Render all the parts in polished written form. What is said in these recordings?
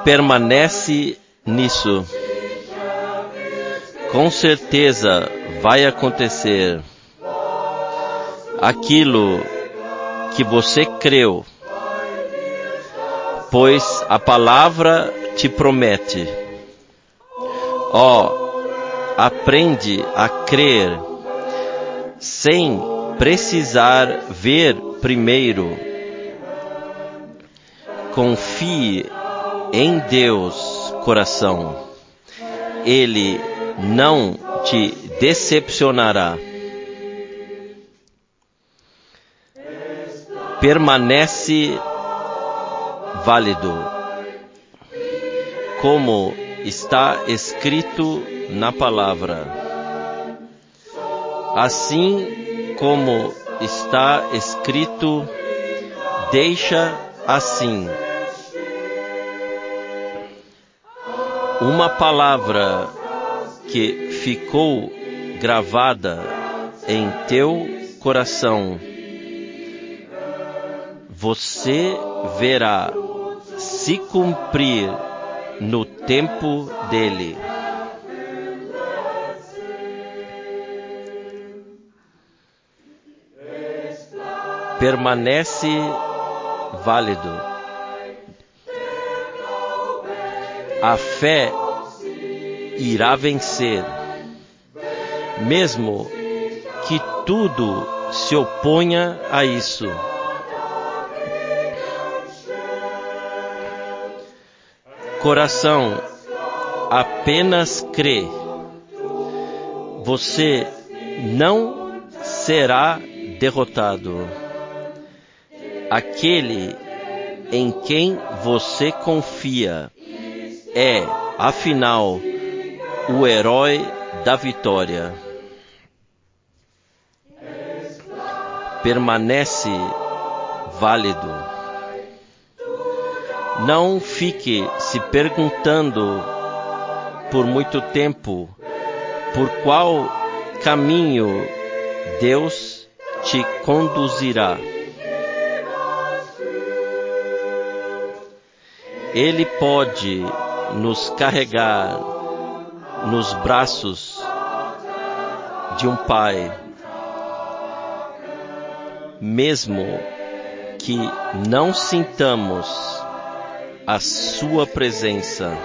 permanece nisso. Com certeza vai acontecer aquilo que você creu, pois a palavra te promete. Aprende a crer sem precisar ver primeiro. Confie em Deus, coração. Ele não te decepcionará. Permanece válido, como está escrito na palavra. Assim como está escrito, deixa assim. Uma palavra que ficou gravada em teu coração, você verá se cumprir no tempo dele. Permanece válido. A fé irá vencer, mesmo que tudo se oponha a isso. Coração, apenas crê. Você não será derrotado. Aquele em quem você confia é, afinal, o herói da vitória. Permanece válido. Não fique se perguntando por muito tempo por qual caminho Deus te conduzirá. Ele pode nos carregar nos braços de um pai, mesmo que não sintamos a sua presença.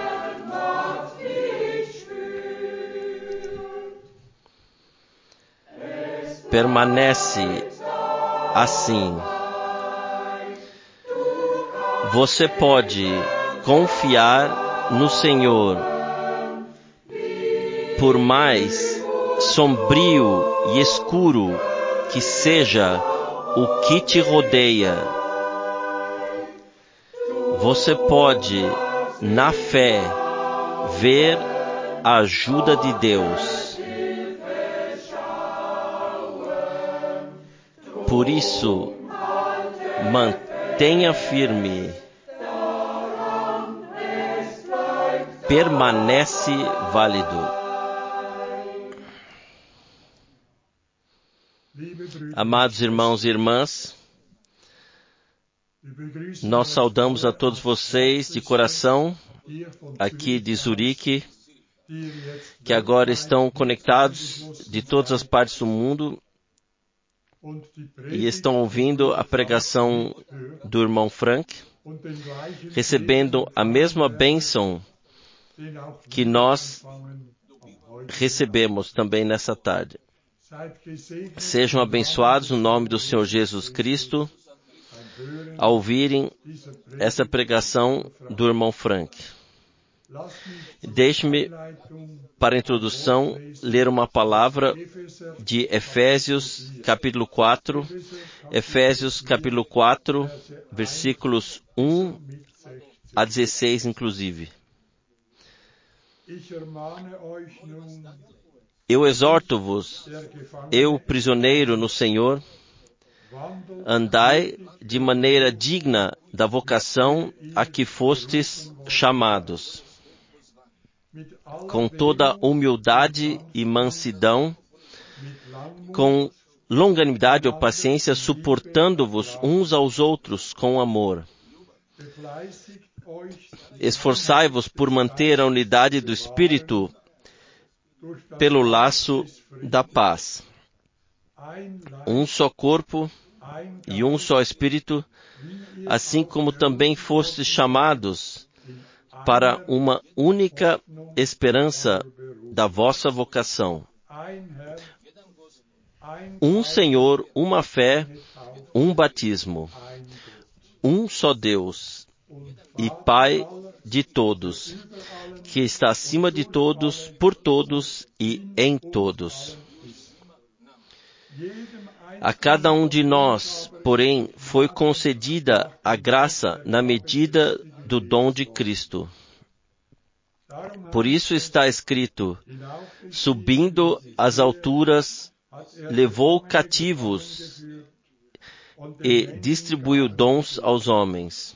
Permanece assim. Você pode confiar no Senhor, por mais sombrio e escuro que seja o que te rodeia. Você pode, na fé, ver a ajuda de Deus. Por isso, mantenha firme. Permanece válido. Amados irmãos e irmãs, nós saudamos a todos vocês de coração, aqui de Zurique, que agora estão conectados de todas as partes do mundo e estão ouvindo a pregação do irmão Frank, recebendo a mesma bênção que nós recebemos também nessa tarde. Sejam abençoados no nome do Senhor Jesus Cristo ao ouvirem essa pregação do irmão Frank. Deixe-me, para a introdução, ler uma palavra de Efésios capítulo 4, Efésios capítulo 4, versículos 1 a 16 inclusive. Eu exorto-vos, eu prisioneiro no Senhor, andai de maneira digna da vocação a que fostes chamados, com toda humildade e mansidão, com longanimidade ou paciência, suportando-vos uns aos outros com amor. Esforçai-vos por manter a unidade do Espírito pelo laço da paz. Um só corpo e um só Espírito, assim como também fostes chamados para uma única esperança da vossa vocação. Um Senhor, uma fé, um batismo. Um só Deus e Pai de todos, que está acima de todos, por todos e em todos. A cada um de nós, porém, foi concedida a graça na medida do dom de Cristo. Por isso está escrito: subindo às alturas, levou cativos e distribuiu dons aos homens.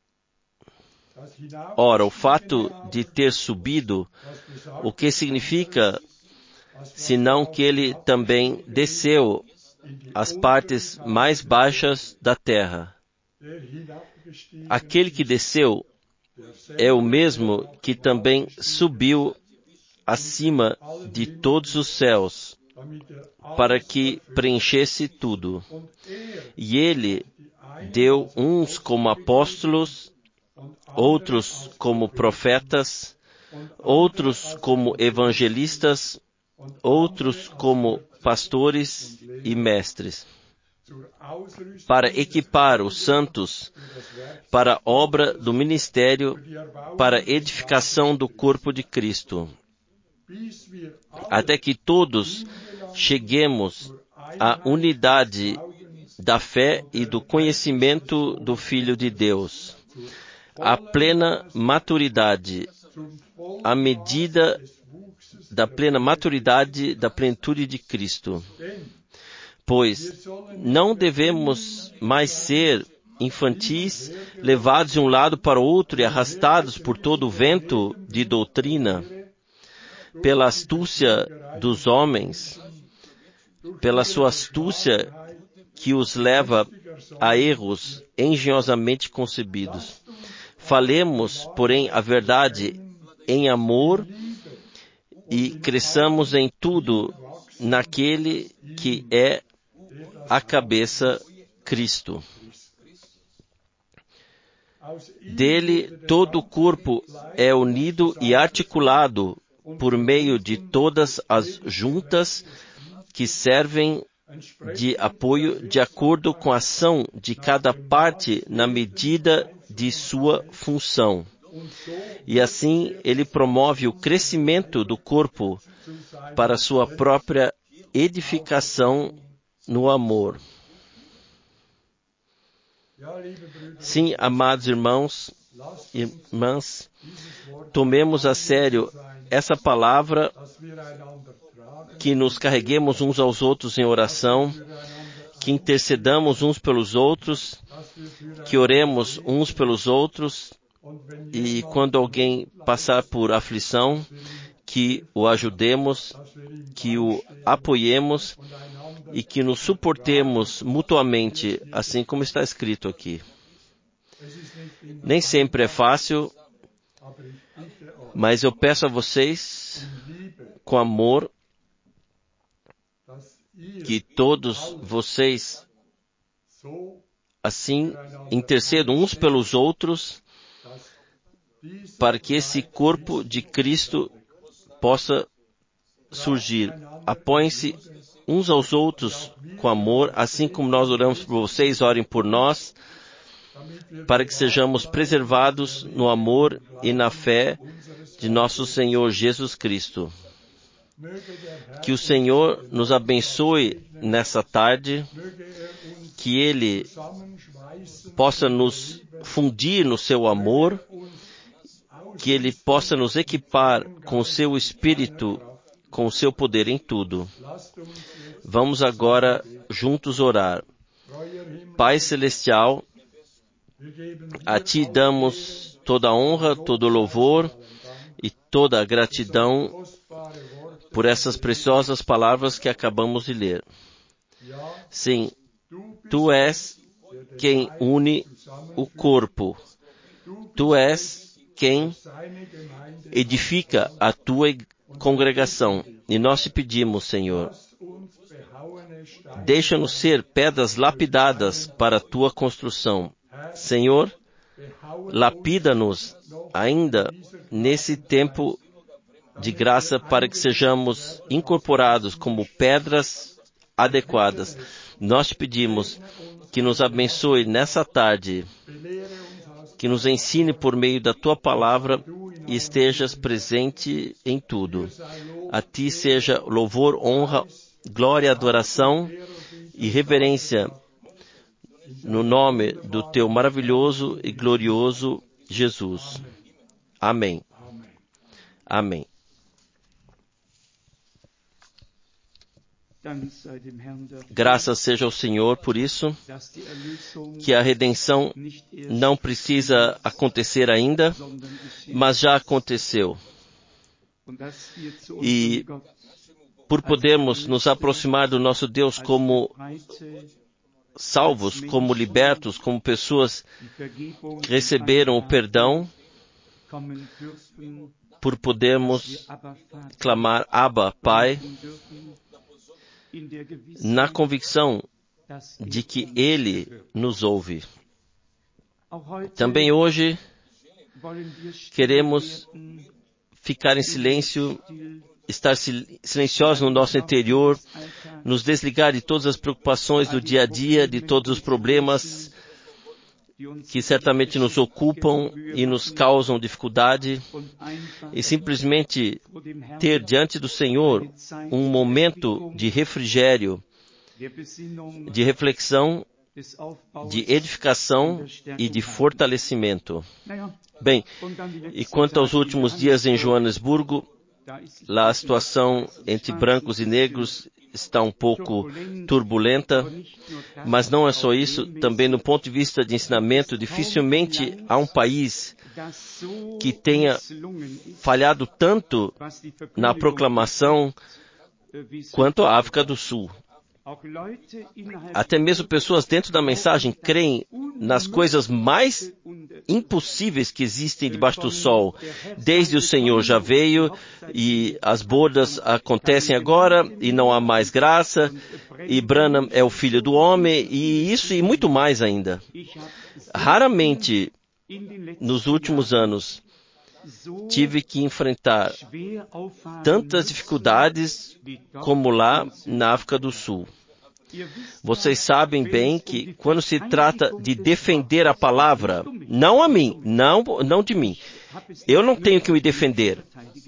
Ora, o fato de ter subido, o que significa, senão que ele também desceu às partes mais baixas da terra. Aquele que desceu é o mesmo que também subiu acima de todos os céus, para que preenchesse tudo. E ele deu uns como apóstolos, outros como profetas, outros como evangelistas, outros como pastores e mestres, para equipar os santos para a obra do ministério, para a edificação do corpo de Cristo, até que todos cheguemos à unidade da fé e do conhecimento do Filho de Deus, à plena maturidade, à medida da plena maturidade da plenitude de Cristo. Pois não devemos mais ser infantis, levados de um lado para o outro e arrastados por todo o vento de doutrina, pela astúcia dos homens, pela sua astúcia que os leva a erros engenhosamente concebidos. Falemos, porém, a verdade em amor e cresçamos em tudo naquele que é a cabeça, Cristo. Dele todo o corpo é unido e articulado por meio de todas as juntas que servem de apoio de acordo com a ação de cada parte na medida de sua função. E assim ele promove o crescimento do corpo para sua própria edificação no amor. Sim, amados irmãos e irmãs, tomemos a sério essa palavra, que nos carreguemos uns aos outros em oração, que intercedamos uns pelos outros, que oremos uns pelos outros, e quando alguém passar por aflição, que o ajudemos, que o apoiemos e que nos suportemos mutuamente, assim como está escrito aqui. Nem sempre é fácil, mas eu peço a vocês, com amor, que todos vocês, assim, intercedam uns pelos outros, para que esse corpo de Cristo possa surgir. Apoiem-se uns aos outros com amor, assim como nós oramos por vocês, orem por nós, para que sejamos preservados no amor e na fé de nosso Senhor Jesus Cristo. Que o Senhor nos abençoe nessa tarde, que Ele possa nos fundir no seu amor, que Ele possa nos equipar com o seu Espírito, com o seu poder em tudo. Vamos agora juntos orar. Pai Celestial, a Ti damos toda a honra, todo o louvor e toda a gratidão por essas preciosas palavras que acabamos de ler. Sim, Tu és quem une o corpo. Tu és quem edifica a tua congregação. E nós te pedimos, Senhor, deixa-nos ser pedras lapidadas para a tua construção. Senhor, lapida-nos ainda nesse tempo de graça para que sejamos incorporados como pedras adequadas. Nós te pedimos que nos abençoe nessa tarde, que nos ensine por meio da tua palavra e estejas presente em tudo. A ti seja louvor, honra, glória, adoração e reverência no nome do teu maravilhoso e glorioso Jesus. Amém. Amém. Graças seja ao Senhor por isso, que a redenção não precisa acontecer ainda, mas já aconteceu. E por podermos nos aproximar do nosso Deus como salvos, como libertos, como pessoas que receberam o perdão, por podermos clamar Abba, Pai, na convicção de que Ele nos ouve. Também hoje queremos ficar em silêncio, estar silenciosos no nosso interior, nos desligar de todas as preocupações do dia a dia, de todos os problemas que certamente nos ocupam e nos causam dificuldade, e simplesmente ter diante do Senhor um momento de refrigério, de reflexão, de edificação e de fortalecimento. Bem, e quanto aos últimos dias em Joanesburgo, lá a situação entre brancos e negros está um pouco turbulenta, mas não é só isso. Também do ponto de vista de ensinamento, dificilmente há um país que tenha falhado tanto na proclamação quanto a África do Sul. Até mesmo pessoas dentro da mensagem creem nas coisas mais impossíveis que existem debaixo do sol. Desde o Senhor já veio e as bodas acontecem agora e não há mais graça e Branham é o filho do homem e isso e muito mais ainda. Raramente nos últimos anos tive que enfrentar tantas dificuldades como lá na África do Sul. Vocês sabem bem que quando se trata de defender a palavra, não a mim, não de mim, eu não tenho que me defender.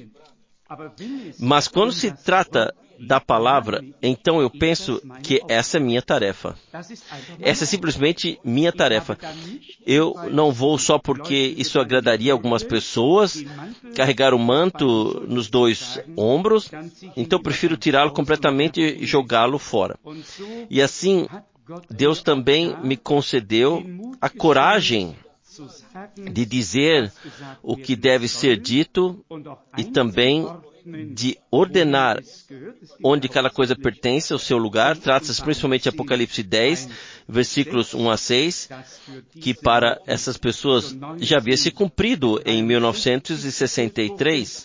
Mas quando se trata da palavra, então eu penso que essa é minha tarefa. Essa é simplesmente minha tarefa. Eu não vou só porque isso agradaria algumas pessoas, carregar o manto nos dois ombros, então eu prefiro tirá-lo completamente e jogá-lo fora. E assim, Deus também me concedeu a coragem de dizer o que deve ser dito e também de ordenar onde cada coisa pertence ao seu lugar. Trata-se principalmente de Apocalipse 10, versículos 1 a 6, que para essas pessoas já havia se cumprido em 1963.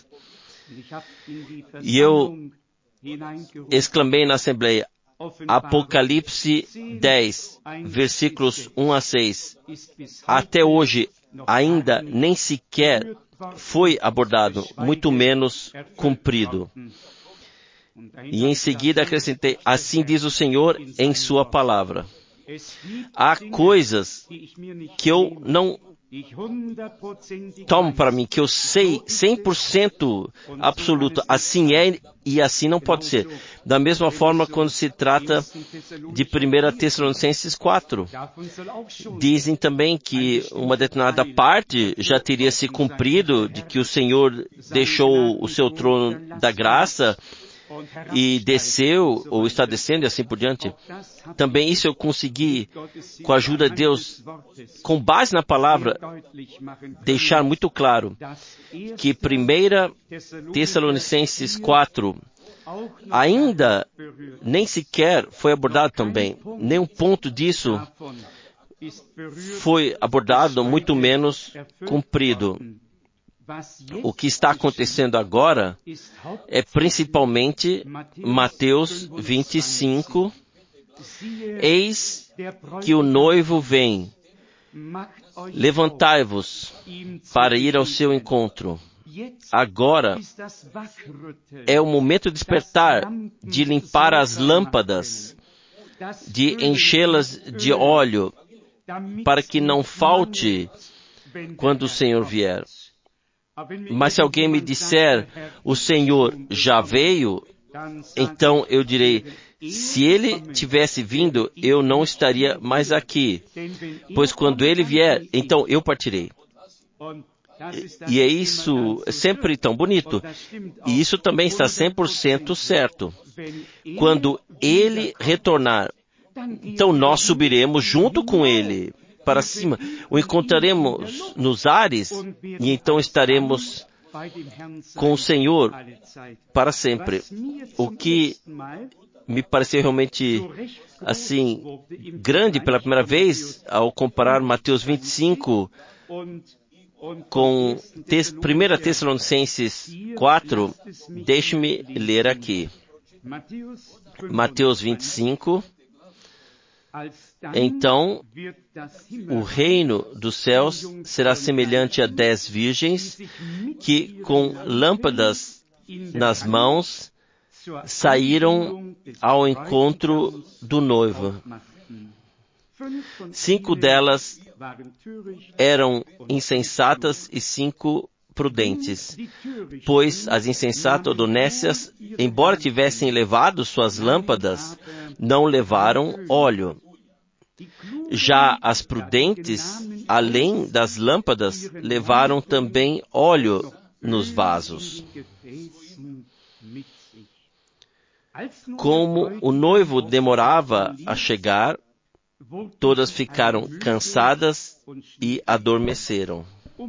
E eu exclamei na Assembleia, Apocalipse 10, versículos 1 a 6, até hoje ainda nem sequer foi abordado, muito menos cumprido. E em seguida acrescentei, assim diz o Senhor em sua palavra. Há coisas que eu não tomo para mim, que eu sei 100% absoluto, assim é e assim não pode ser. Da mesma forma, quando se trata de 1 Tessalonicenses 4, dizem também que uma determinada parte já teria se cumprido, de que o Senhor deixou o seu trono da graça e desceu, ou está descendo e assim por diante. Também isso eu consegui, com a ajuda de Deus, com base na palavra, deixar muito claro que 1 Tessalonicenses 4 ainda nem sequer foi abordado também. Nenhum ponto disso foi abordado, muito menos cumprido. O que está acontecendo agora é principalmente Mateus 25. Eis que o noivo vem. Levantai-vos para ir ao seu encontro. Agora é o momento de despertar, de limpar as lâmpadas, de enchê-las de óleo, para que não falte quando o Senhor vier. Mas se alguém me disser, o Senhor já veio, então eu direi, se ele tivesse vindo, eu não estaria mais aqui, pois quando ele vier, então eu partirei. E é isso, é sempre tão bonito. E isso também está 100% certo. Quando ele retornar, então nós subiremos junto com ele para cima. O encontraremos nos ares e então estaremos com o Senhor para sempre. O que me pareceu realmente assim grande pela primeira vez ao comparar Mateus 25 com 1 Tessalonicenses 4, deixe-me ler aqui. Mateus 25. Então, o reino dos céus será semelhante a 10 virgens que, com lâmpadas nas mãos, saíram ao encontro do noivo. 5 delas eram insensatas e 5 prudentes, pois as insensatas honestas, embora tivessem levado suas lâmpadas, não levaram óleo. Já as prudentes, além das lâmpadas, levaram também óleo nos vasos. Como o noivo demorava a chegar, todas ficaram cansadas e adormeceram.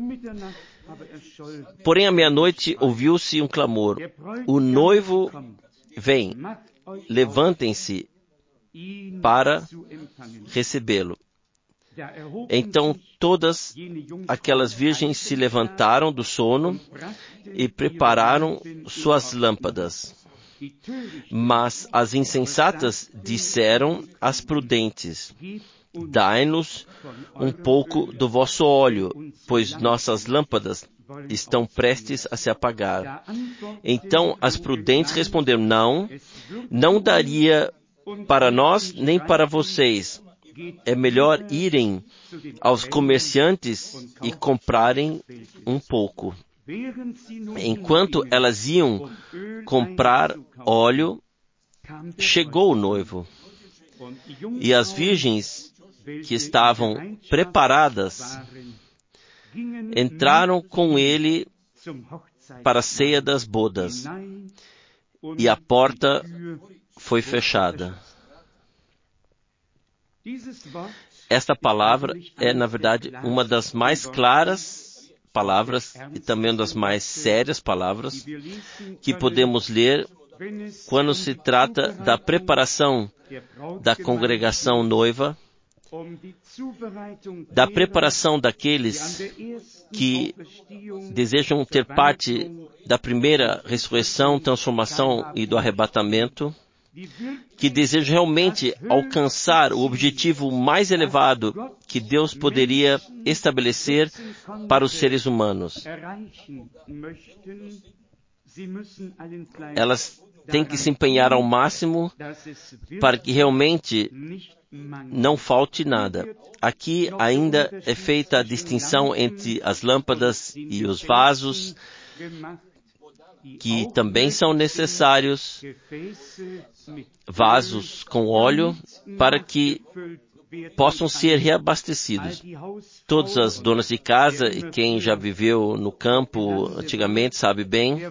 Porém, à meia-noite ouviu-se um clamor: o noivo vem, levantem-se para recebê-lo. Então todas aquelas virgens se levantaram do sono e prepararam suas lâmpadas. Mas as insensatas disseram às prudentes: dai-nos um pouco do vosso óleo, pois nossas lâmpadas estão prestes a se apagar. Então as prudentes responderam: não daria para nós nem para vocês. É melhor irem aos comerciantes e comprarem um pouco. Enquanto elas iam comprar óleo, chegou o noivo. E as virgens que estavam preparadas entraram com ele para a ceia das bodas. E a porta foi fechada. Esta palavra é, na verdade, uma das mais claras palavras e também uma das mais sérias palavras que podemos ler quando se trata da preparação da congregação noiva, da preparação daqueles que desejam ter parte da primeira ressurreição, transformação e do arrebatamento, que desejam realmente alcançar o objetivo mais elevado que Deus poderia estabelecer para os seres humanos. Elas têm que se empenhar ao máximo para que realmente não falte nada. Aqui ainda é feita a distinção entre as lâmpadas e os vasos, que também são necessários, vasos com óleo, para que possam ser reabastecidos. Todas as donas de casa, e quem já viveu no campo antigamente sabe bem,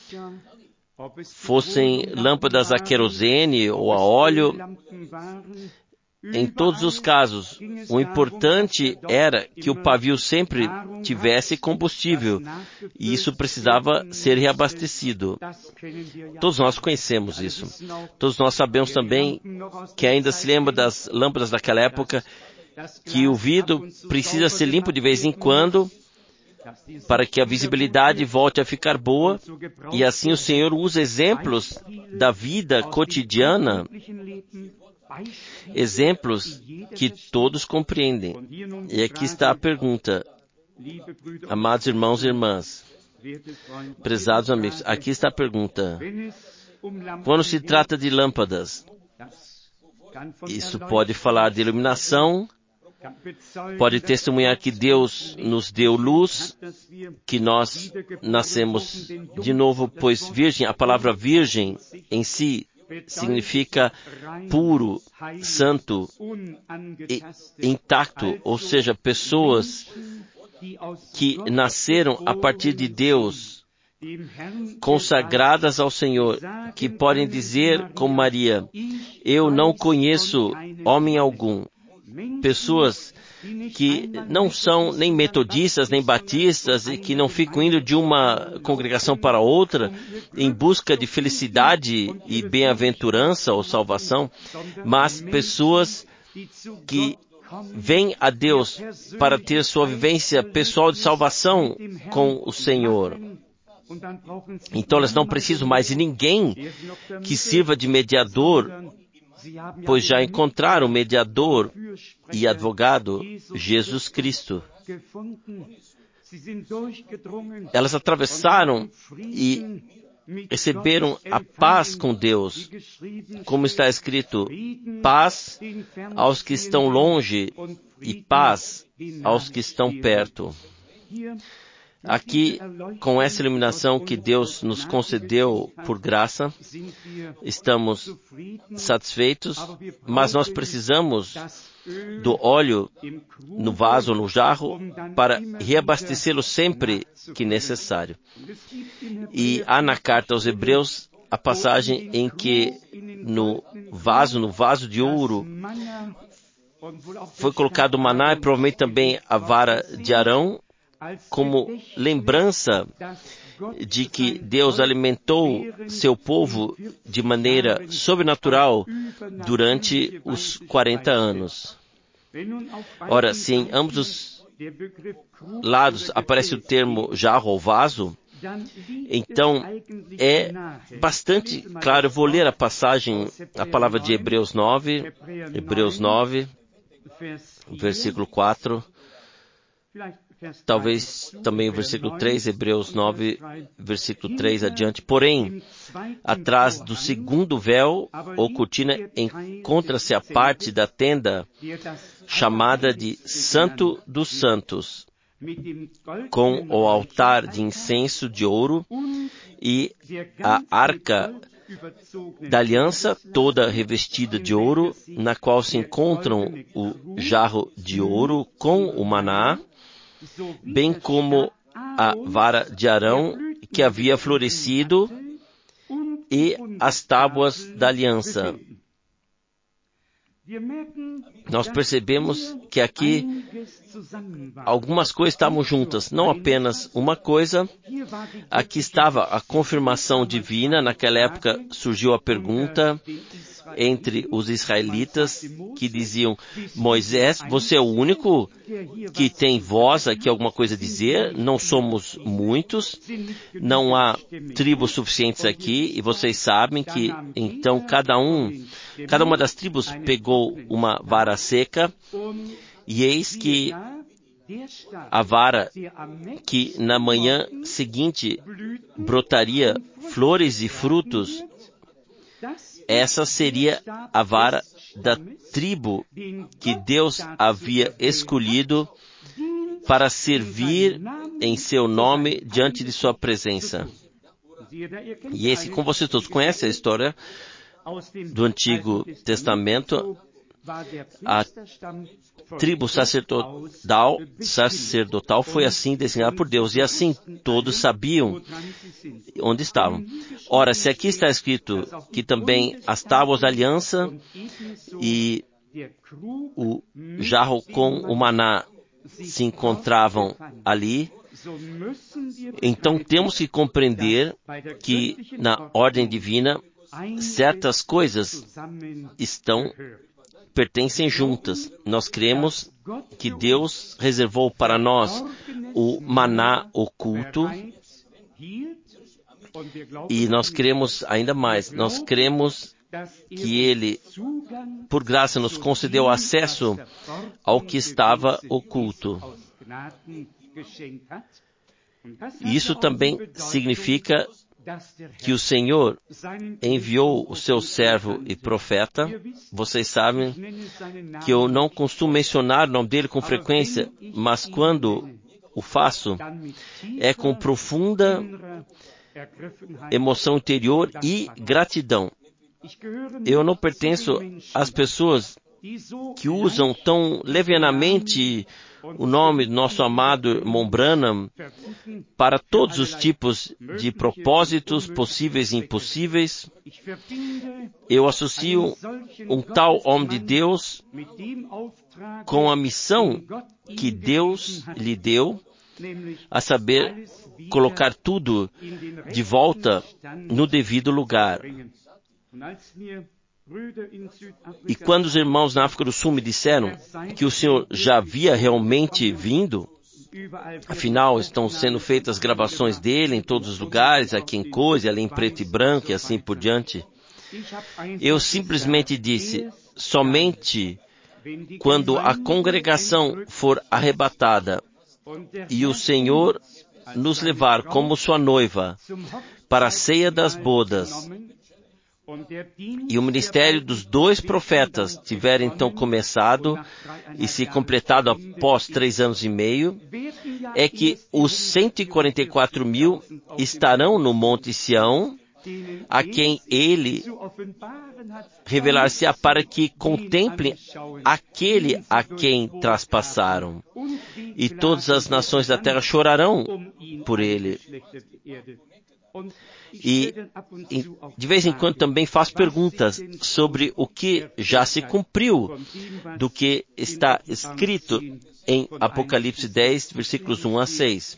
fossem lâmpadas a querosene ou a óleo, em todos os casos, o importante era que o pavio sempre tivesse combustível, e isso precisava ser reabastecido. Todos nós conhecemos isso. Todos nós sabemos também que ainda se lembra das lâmpadas daquela época, que o vidro precisa ser limpo de vez em quando para que a visibilidade volte a ficar boa, e assim o Senhor usa exemplos da vida cotidiana, exemplos que todos compreendem. E aqui está a pergunta, amados irmãos e irmãs, prezados amigos, aqui está a pergunta. Quando se trata de lâmpadas, isso pode falar de iluminação, pode testemunhar que Deus nos deu luz, que nós nascemos de novo, pois virgem, a palavra virgem em si significa puro, santo e intacto, ou seja, pessoas que nasceram a partir de Deus, consagradas ao Senhor, que podem dizer como Maria, eu não conheço homem algum. Pessoas que não são nem metodistas, nem batistas, e que não ficam indo de uma congregação para outra em busca de felicidade e bem-aventurança ou salvação, mas pessoas que vêm a Deus para ter sua vivência pessoal de salvação com o Senhor. Então elas não precisam mais de ninguém que sirva de mediador, pois já encontraram o mediador e advogado, Jesus Cristo. Elas atravessaram e receberam a paz com Deus, como está escrito, paz aos que estão longe e paz aos que estão perto. Aqui, com essa iluminação que Deus nos concedeu por graça, estamos satisfeitos, mas nós precisamos do óleo no vaso, no jarro, para reabastecê-lo sempre que necessário. E há na carta aos Hebreus a passagem em que no vaso de ouro, foi colocado o maná e provavelmente também a vara de Arão, como lembrança de que Deus alimentou seu povo de maneira sobrenatural durante os 40 anos. Ora, se em ambos os lados aparece o termo jarro ou vaso, então é bastante claro. Eu vou ler a passagem, a palavra de Hebreus 9, versículo 4, talvez também o versículo 3, Hebreus 9, versículo 3 adiante. Porém, atrás do segundo véu ou cortina encontra-se a parte da tenda chamada de Santo dos Santos, com o altar de incenso de ouro e a arca da aliança toda revestida de ouro, na qual se encontram o jarro de ouro com o maná, bem como a vara de Arão que havia florescido e as tábuas da aliança. Nós percebemos que aqui algumas coisas estavam juntas, não apenas uma coisa. Aqui estava a confirmação divina. Naquela época surgiu a pergunta entre os israelitas que diziam, Moisés, você é o único que tem voz aqui, alguma coisa a dizer? Não somos muitos, não há tribos suficientes aqui, e vocês sabem que então cada uma das tribos pegou uma vara seca, e eis que a vara que na manhã seguinte brotaria flores e frutos, essa seria a vara da tribo que Deus havia escolhido para servir em seu nome diante de sua presença. E esse, como vocês todos conhecem a história do Antigo Testamento, a tribo sacerdotal foi assim designada por Deus, e assim todos sabiam onde estavam. Ora, se aqui está escrito que também as tábuas da aliança e o jarro com o maná se encontravam ali, então temos que compreender que na ordem divina certas coisas estão pertencem juntas. Nós cremos que Deus reservou para nós o maná oculto, e nós cremos ainda mais. Nós cremos que Ele, por graça, nos concedeu acesso ao que estava oculto. E isso também significa que o Senhor enviou o seu servo e profeta. Vocês sabem que eu não costumo mencionar o nome dele com frequência, mas quando o faço, é com profunda emoção interior e gratidão. Eu não pertenço às pessoas que usam tão levianamente o nome do nosso amado irmão Branham para todos os tipos de propósitos possíveis e impossíveis. Eu associo um tal homem de Deus com a missão que Deus lhe deu, a saber, colocar tudo de volta no devido lugar. E quando os irmãos na África do Sul me disseram que o Senhor já havia realmente vindo, afinal estão sendo feitas gravações dele em todos os lugares, aqui em Coisa, ali em preto e branco e assim por diante, eu simplesmente disse, somente quando a congregação for arrebatada e o Senhor nos levar como sua noiva para a ceia das bodas, e o ministério dos 2 profetas tiver então começado e se completado após 3 anos e meio, é que os 144.000 estarão no Monte Sião, a quem ele revelar-se-á para que contemplem aquele a quem traspassaram. E todas as nações da terra chorarão por ele. E de vez em quando também faço perguntas sobre o que já se cumpriu do que está escrito em Apocalipse 10, versículos 1 a 6.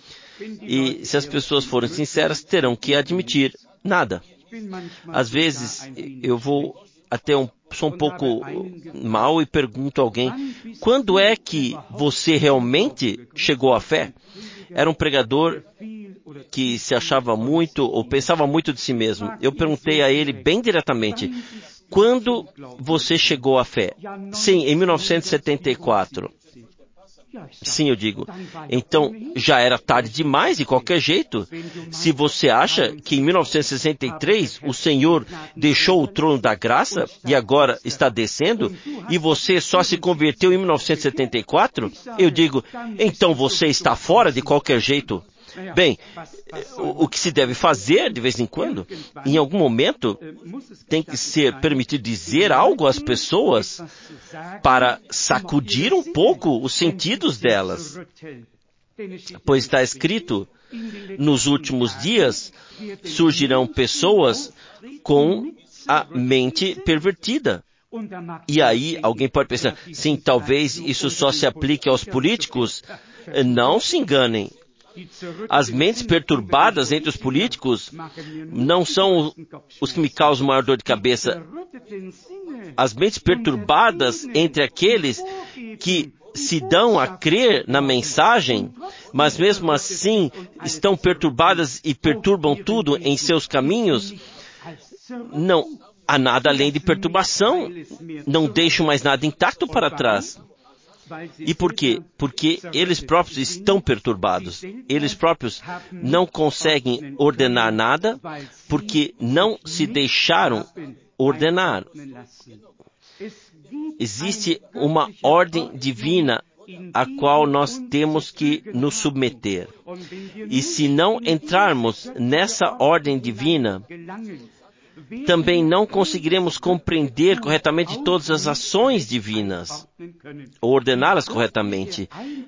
E se as pessoas forem sinceras, terão que admitir nada. Às vezes eu sou um pouco mau e pergunto a alguém, quando é que você realmente chegou à fé? Era um pregador que se achava muito ou pensava muito de si mesmo. Eu perguntei a ele bem diretamente, quando você chegou à fé? Sim, em 1974. Sim, eu digo. Então, já era tarde demais, de qualquer jeito. Se você acha que em 1963 o Senhor deixou o trono da graça e agora está descendo, e você só se converteu em 1974, eu digo, então você está fora de qualquer jeito. Bem, o que se deve fazer de vez em quando, em algum momento, tem que ser permitido dizer algo às pessoas para sacudir um pouco os sentidos delas. Pois está escrito, nos últimos dias surgirão pessoas com a mente pervertida. E aí alguém pode pensar, sim, talvez isso só se aplique aos políticos. Não se enganem. As mentes perturbadas entre os políticos não são os que me causam maior dor de cabeça. As mentes perturbadas entre aqueles que se dão a crer na mensagem, mas mesmo assim estão perturbadas e perturbam tudo em seus caminhos, não há nada além de perturbação. Não deixam mais nada intacto para trás. E por quê? Porque eles próprios estão perturbados. Eles próprios não conseguem ordenar nada porque não se deixaram ordenar. Existe uma ordem divina a qual nós temos que nos submeter. E se não entrarmos nessa ordem divina, também não conseguiremos compreender corretamente todas as ações divinas, ou ordená-las corretamente.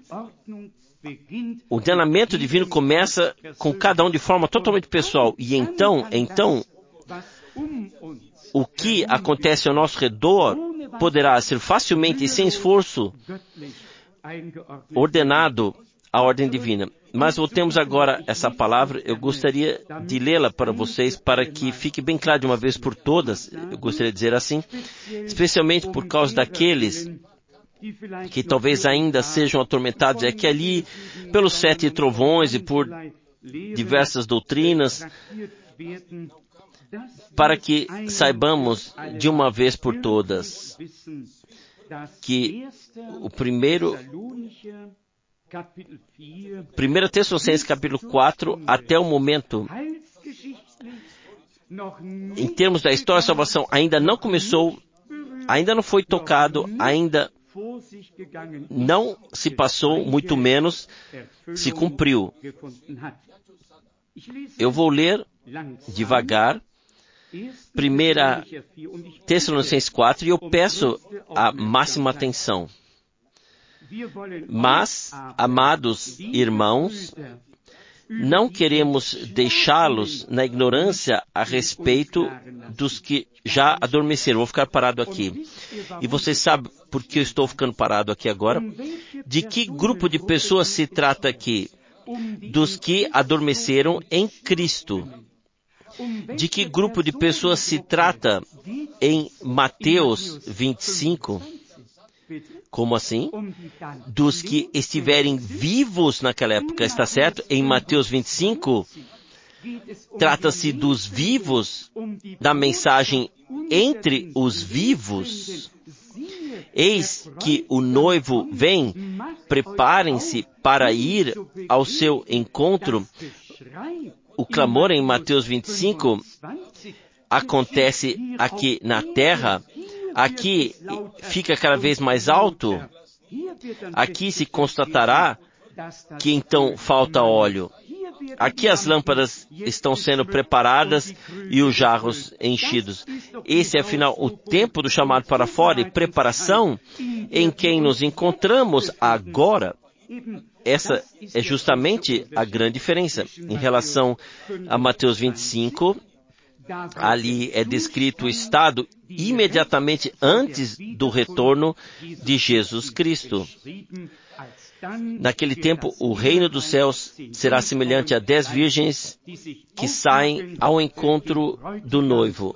O ordenamento divino começa com cada um de forma totalmente pessoal, e então, o que acontece ao nosso redor poderá ser facilmente e sem esforço ordenado à ordem divina. Mas voltemos agora a essa palavra. Eu gostaria de lê-la para vocês, para que fique bem claro de uma vez por todas. Eu gostaria de dizer assim, especialmente por causa daqueles que talvez ainda sejam atormentados, é que ali, pelos 7 trovões e por diversas doutrinas, para que saibamos de uma vez por todas que o 1 Tessalonicenses capítulo 4, até o momento, em termos da história da salvação, ainda não começou, ainda não foi tocado, ainda não se passou, muito menos se cumpriu. Eu vou ler devagar 1 Tessalonicenses 4 e eu peço a máxima atenção. Mas, amados irmãos, não queremos deixá-los na ignorância a respeito dos que já adormeceram. Vou ficar parado aqui. E vocês sabem por que eu estou ficando parado aqui agora? De que grupo de pessoas se trata aqui? Dos que adormeceram em Cristo. De que grupo de pessoas se trata em Mateus 25? Como assim? Dos que estiverem vivos naquela época, está certo? Em Mateus 25, trata-se dos vivos, da mensagem entre os vivos. Eis que o noivo vem, preparem-se para ir ao seu encontro. O clamor em Mateus 25 acontece aqui na terra. Aqui fica cada vez mais alto. Aqui se constatará que então falta óleo. Aqui as lâmpadas estão sendo preparadas e os jarros enchidos. Esse é, afinal, o tempo do chamado para fora e preparação em quem nos encontramos agora. Essa é justamente a grande diferença. Em relação a Mateus 25, ali é descrito o estado imediatamente antes do retorno de Jesus Cristo. Naquele tempo, o reino dos céus será semelhante a 10 virgens que saem ao encontro do noivo.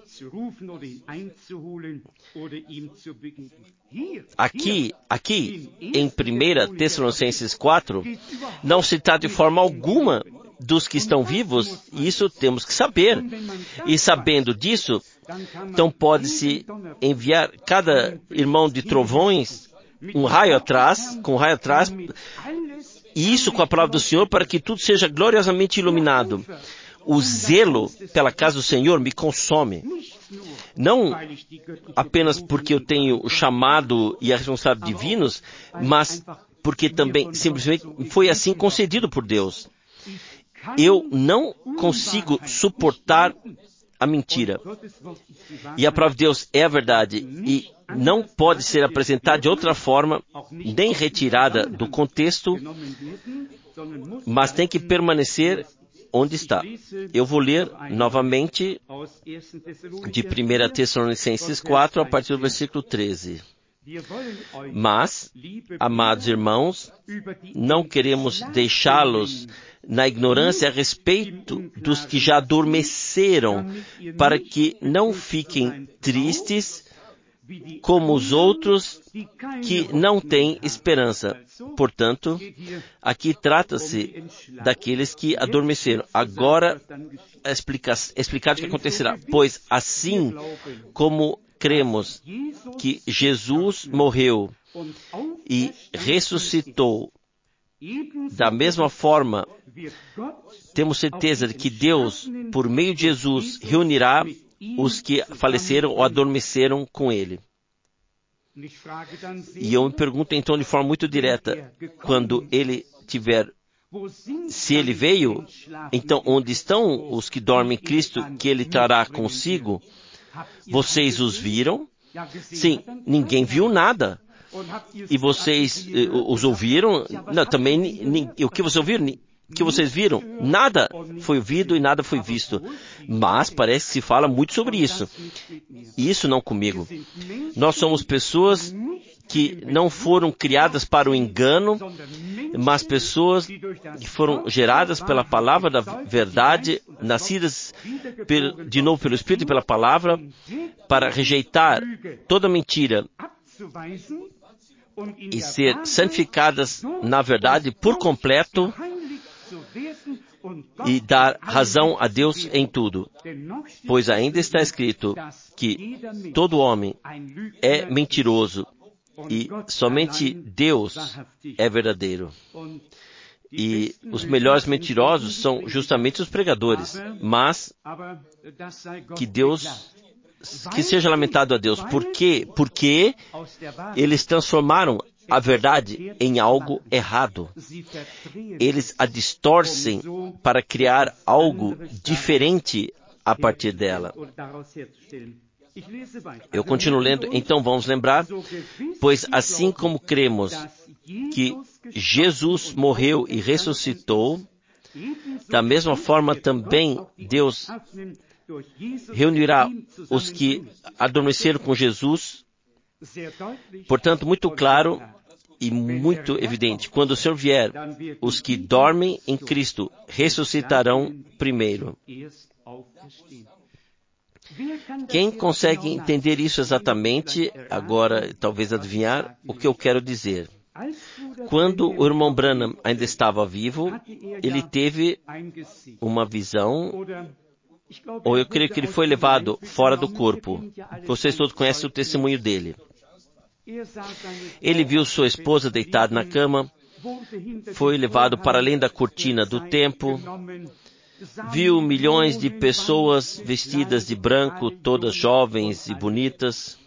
Aqui, em 1 Tessalonicenses 4, não se trata de forma alguma dos que estão vivos, isso temos que saber. E sabendo disso, então pode-se enviar cada irmão de trovões com um raio atrás, e isso com a palavra do Senhor, para que tudo seja gloriosamente iluminado. O zelo pela casa do Senhor me consome. Não apenas porque eu tenho o chamado e a responsabilidade divinos, mas porque também simplesmente foi assim concedido por Deus. Eu não consigo suportar a mentira. E a palavra de Deus é a verdade e não pode ser apresentada de outra forma, nem retirada do contexto, mas tem que permanecer onde está. Eu vou ler novamente de 1 Tessalonicenses 4, a partir do versículo 13. Mas, amados irmãos, não queremos deixá-los na ignorância a respeito dos que já adormeceram, para que não fiquem tristes como os outros que não têm esperança. Portanto, aqui trata-se daqueles que adormeceram. Agora, explicar o que acontecerá. Pois assim como cremos que Jesus morreu e ressuscitou, da mesma forma, temos certeza de que Deus, por meio de Jesus, reunirá os que faleceram ou adormeceram com Ele. E eu me pergunto então de forma muito direta, quando Ele tiver, se Ele veio, então onde estão os que dormem em Cristo, que Ele trará consigo? Vocês os viram? Sim, ninguém viu nada. E vocês os ouviram? Não, também, o que vocês ouviram? O que vocês viram? Nada foi ouvido e nada foi visto. Mas parece que se fala muito sobre isso. E isso não comigo. Nós somos pessoas que não foram criadas para o engano, mas pessoas que foram geradas pela palavra da verdade, nascidas de novo pelo Espírito e pela palavra, para rejeitar toda mentira e ser santificadas na verdade por completo e dar razão a Deus em tudo. Pois ainda está escrito que todo homem é mentiroso e somente Deus é verdadeiro. E os melhores mentirosos são justamente os pregadores. Mas que seja lamentado a Deus. Por quê? Porque eles transformaram a verdade em algo errado. Eles a distorcem para criar algo diferente a partir dela. Eu continuo lendo. Então vamos lembrar, pois assim como cremos que Jesus morreu e ressuscitou, da mesma forma também Deus reunirá os que adormeceram com Jesus. Portanto, muito claro e muito evidente, quando o Senhor vier, os que dormem em Cristo ressuscitarão primeiro. Quem consegue entender isso exatamente, agora talvez adivinhar o que eu quero dizer? Quando o irmão Branham ainda estava vivo, ele teve uma visão, ou eu creio que ele foi levado fora do corpo. Vocês todos conhecem o testemunho dele. Ele viu sua esposa deitada na cama, foi levado para além da cortina do templo, viu milhões de pessoas vestidas de branco, todas jovens e bonitas.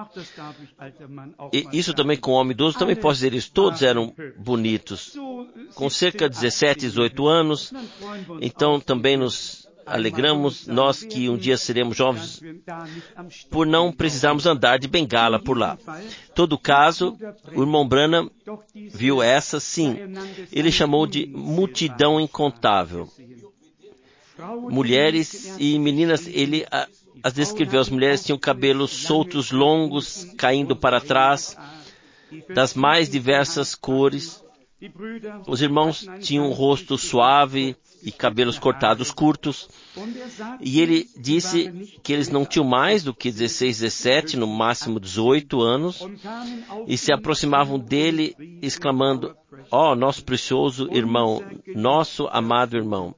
E isso também com o homem idoso, também posso dizer isso, todos eram bonitos, com cerca de 17, 18 anos. Então também nos alegramos, nós que um dia seremos jovens, por não precisarmos andar de bengala por lá. Todo caso, o irmão Branham viu essa, sim. Ele chamou de multidão incontável. Mulheres e meninas, ele as descreveu. As mulheres tinham cabelos soltos, longos, caindo para trás, das mais diversas cores. Os irmãos tinham um rosto suave e cabelos cortados curtos. E ele disse que eles não tinham mais do que 16, 17, no máximo 18 anos, e se aproximavam dele, exclamando: "Ó, nosso precioso irmão, nosso amado irmão."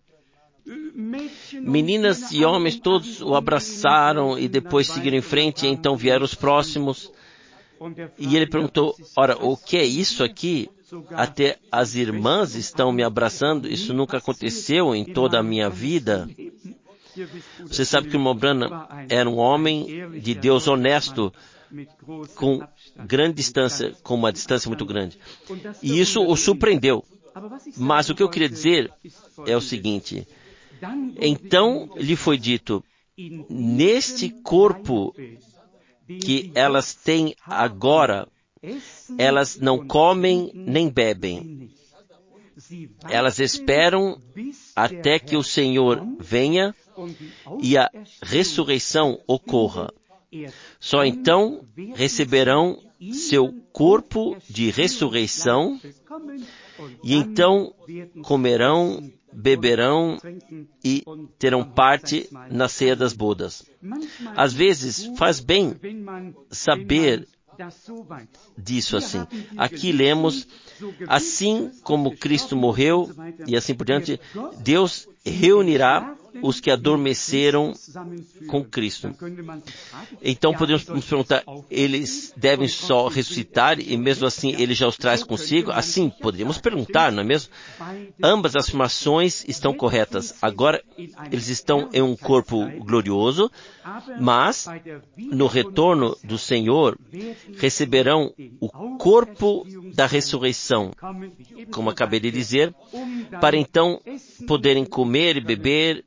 Meninas e homens todos o abraçaram e depois seguiram em frente, e então vieram os próximos. E ele perguntou: "Ora, o que é isso aqui? Até as irmãs estão me abraçando. Isso nunca aconteceu em toda a minha vida." Você sabe que o irmão Branham era um homem de Deus honesto, com grande distância, com uma distância muito grande. E isso o surpreendeu. Mas o que eu queria dizer é o seguinte: então lhe foi dito, neste corpo que elas têm agora, elas não comem nem bebem. Elas esperam até que o Senhor venha e a ressurreição ocorra. Só então receberão seu corpo de ressurreição e então comerão, beberão e terão parte na ceia das bodas. Às vezes faz bem saber disso assim. Aqui lemos: assim como Cristo morreu e assim por diante, Deus reunirá os que adormeceram com Cristo. Então podemos nos perguntar, eles devem só ressuscitar e mesmo assim Ele já os traz consigo? Assim, poderíamos perguntar, não é mesmo? Ambas as afirmações estão corretas. Agora, eles estão em um corpo glorioso, mas no retorno do Senhor receberão o corpo da ressurreição, como acabei de dizer, para então poderem comer e beber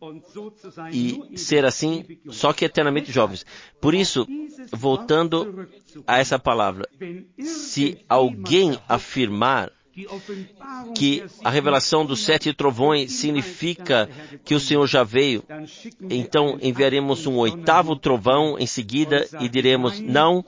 e ser assim, só que eternamente jovens. Por isso, voltando a essa palavra, se alguém afirmar que a revelação dos 7 trovões significa que o Senhor já veio, então enviaremos um 8º trovão em seguida e diremos: não,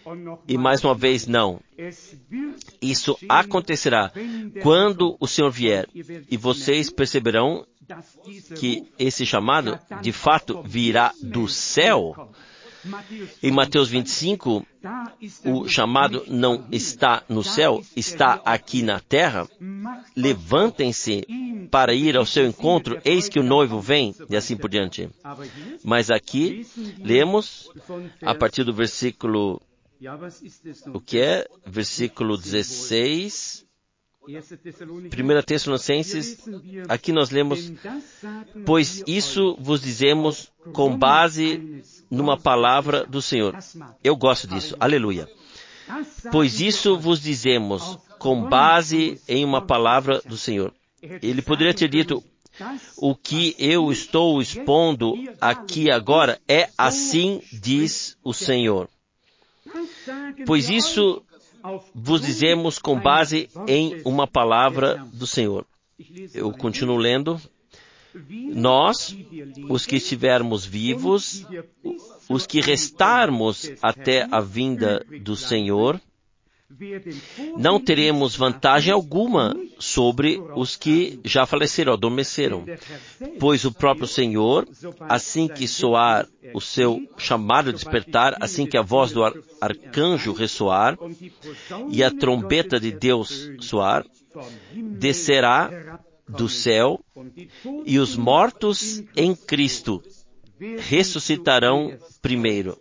E mais uma vez, não. Isso acontecerá quando o Senhor vier. E vocês perceberão que esse chamado, de fato, virá do céu. Em Mateus 25, o chamado não está no céu, está aqui na terra. Levantem-se para ir ao seu encontro, eis que o noivo vem, e assim por diante. Mas aqui, lemos, a partir do versículo, o que é? Versículo 16, 1 Tessalonicenses, aqui nós lemos, pois isso vos dizemos com base numa palavra do Senhor. Eu gosto disso, aleluia. Pois isso vos dizemos com base em uma palavra do Senhor. Ele poderia ter dito, o que eu estou expondo aqui agora é assim diz o Senhor. Pois isso vos dizemos com base em uma palavra do Senhor. Eu continuo lendo. Nós, os que estivermos vivos, os que restarmos até a vinda do Senhor, não teremos vantagem alguma sobre os que já faleceram, adormeceram. Pois o próprio Senhor, assim que soar o seu chamado despertar, assim que a voz do arcanjo ressoar e a trombeta de Deus soar, descerá do céu e os mortos em Cristo ressuscitarão primeiro.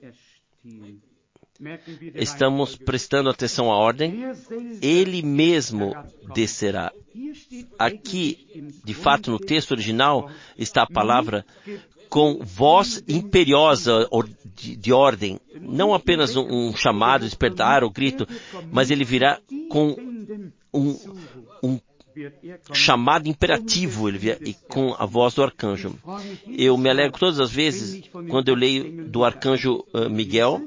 Estamos prestando atenção à ordem? Ele mesmo descerá. Aqui, de fato, no texto original, está a palavra com voz imperiosa de ordem. Não apenas um chamado, despertar ou grito, mas ele virá com um chamado imperativo, ele virá, e com a voz do arcanjo. Eu me alegro todas as vezes quando eu leio do arcanjo Miguel,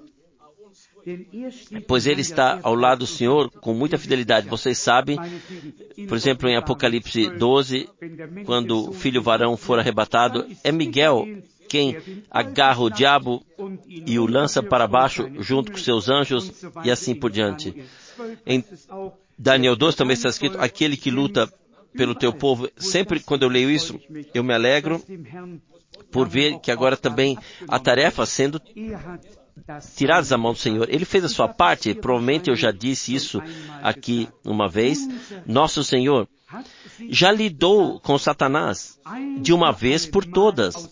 pois ele está ao lado do Senhor com muita fidelidade. Vocês sabem, por exemplo, em Apocalipse 12, quando o filho varão for arrebatado, é Miguel quem agarra o diabo e o lança para baixo junto com seus anjos e assim por diante. Em Daniel 2 também está escrito, aquele que luta pelo teu povo. Sempre quando eu leio isso, eu me alegro por ver que agora também a tarefa sendo tiradas da mão do Senhor. Ele fez a sua parte, provavelmente eu já disse isso aqui uma vez. Nosso Senhor já lidou com Satanás de uma vez por todas.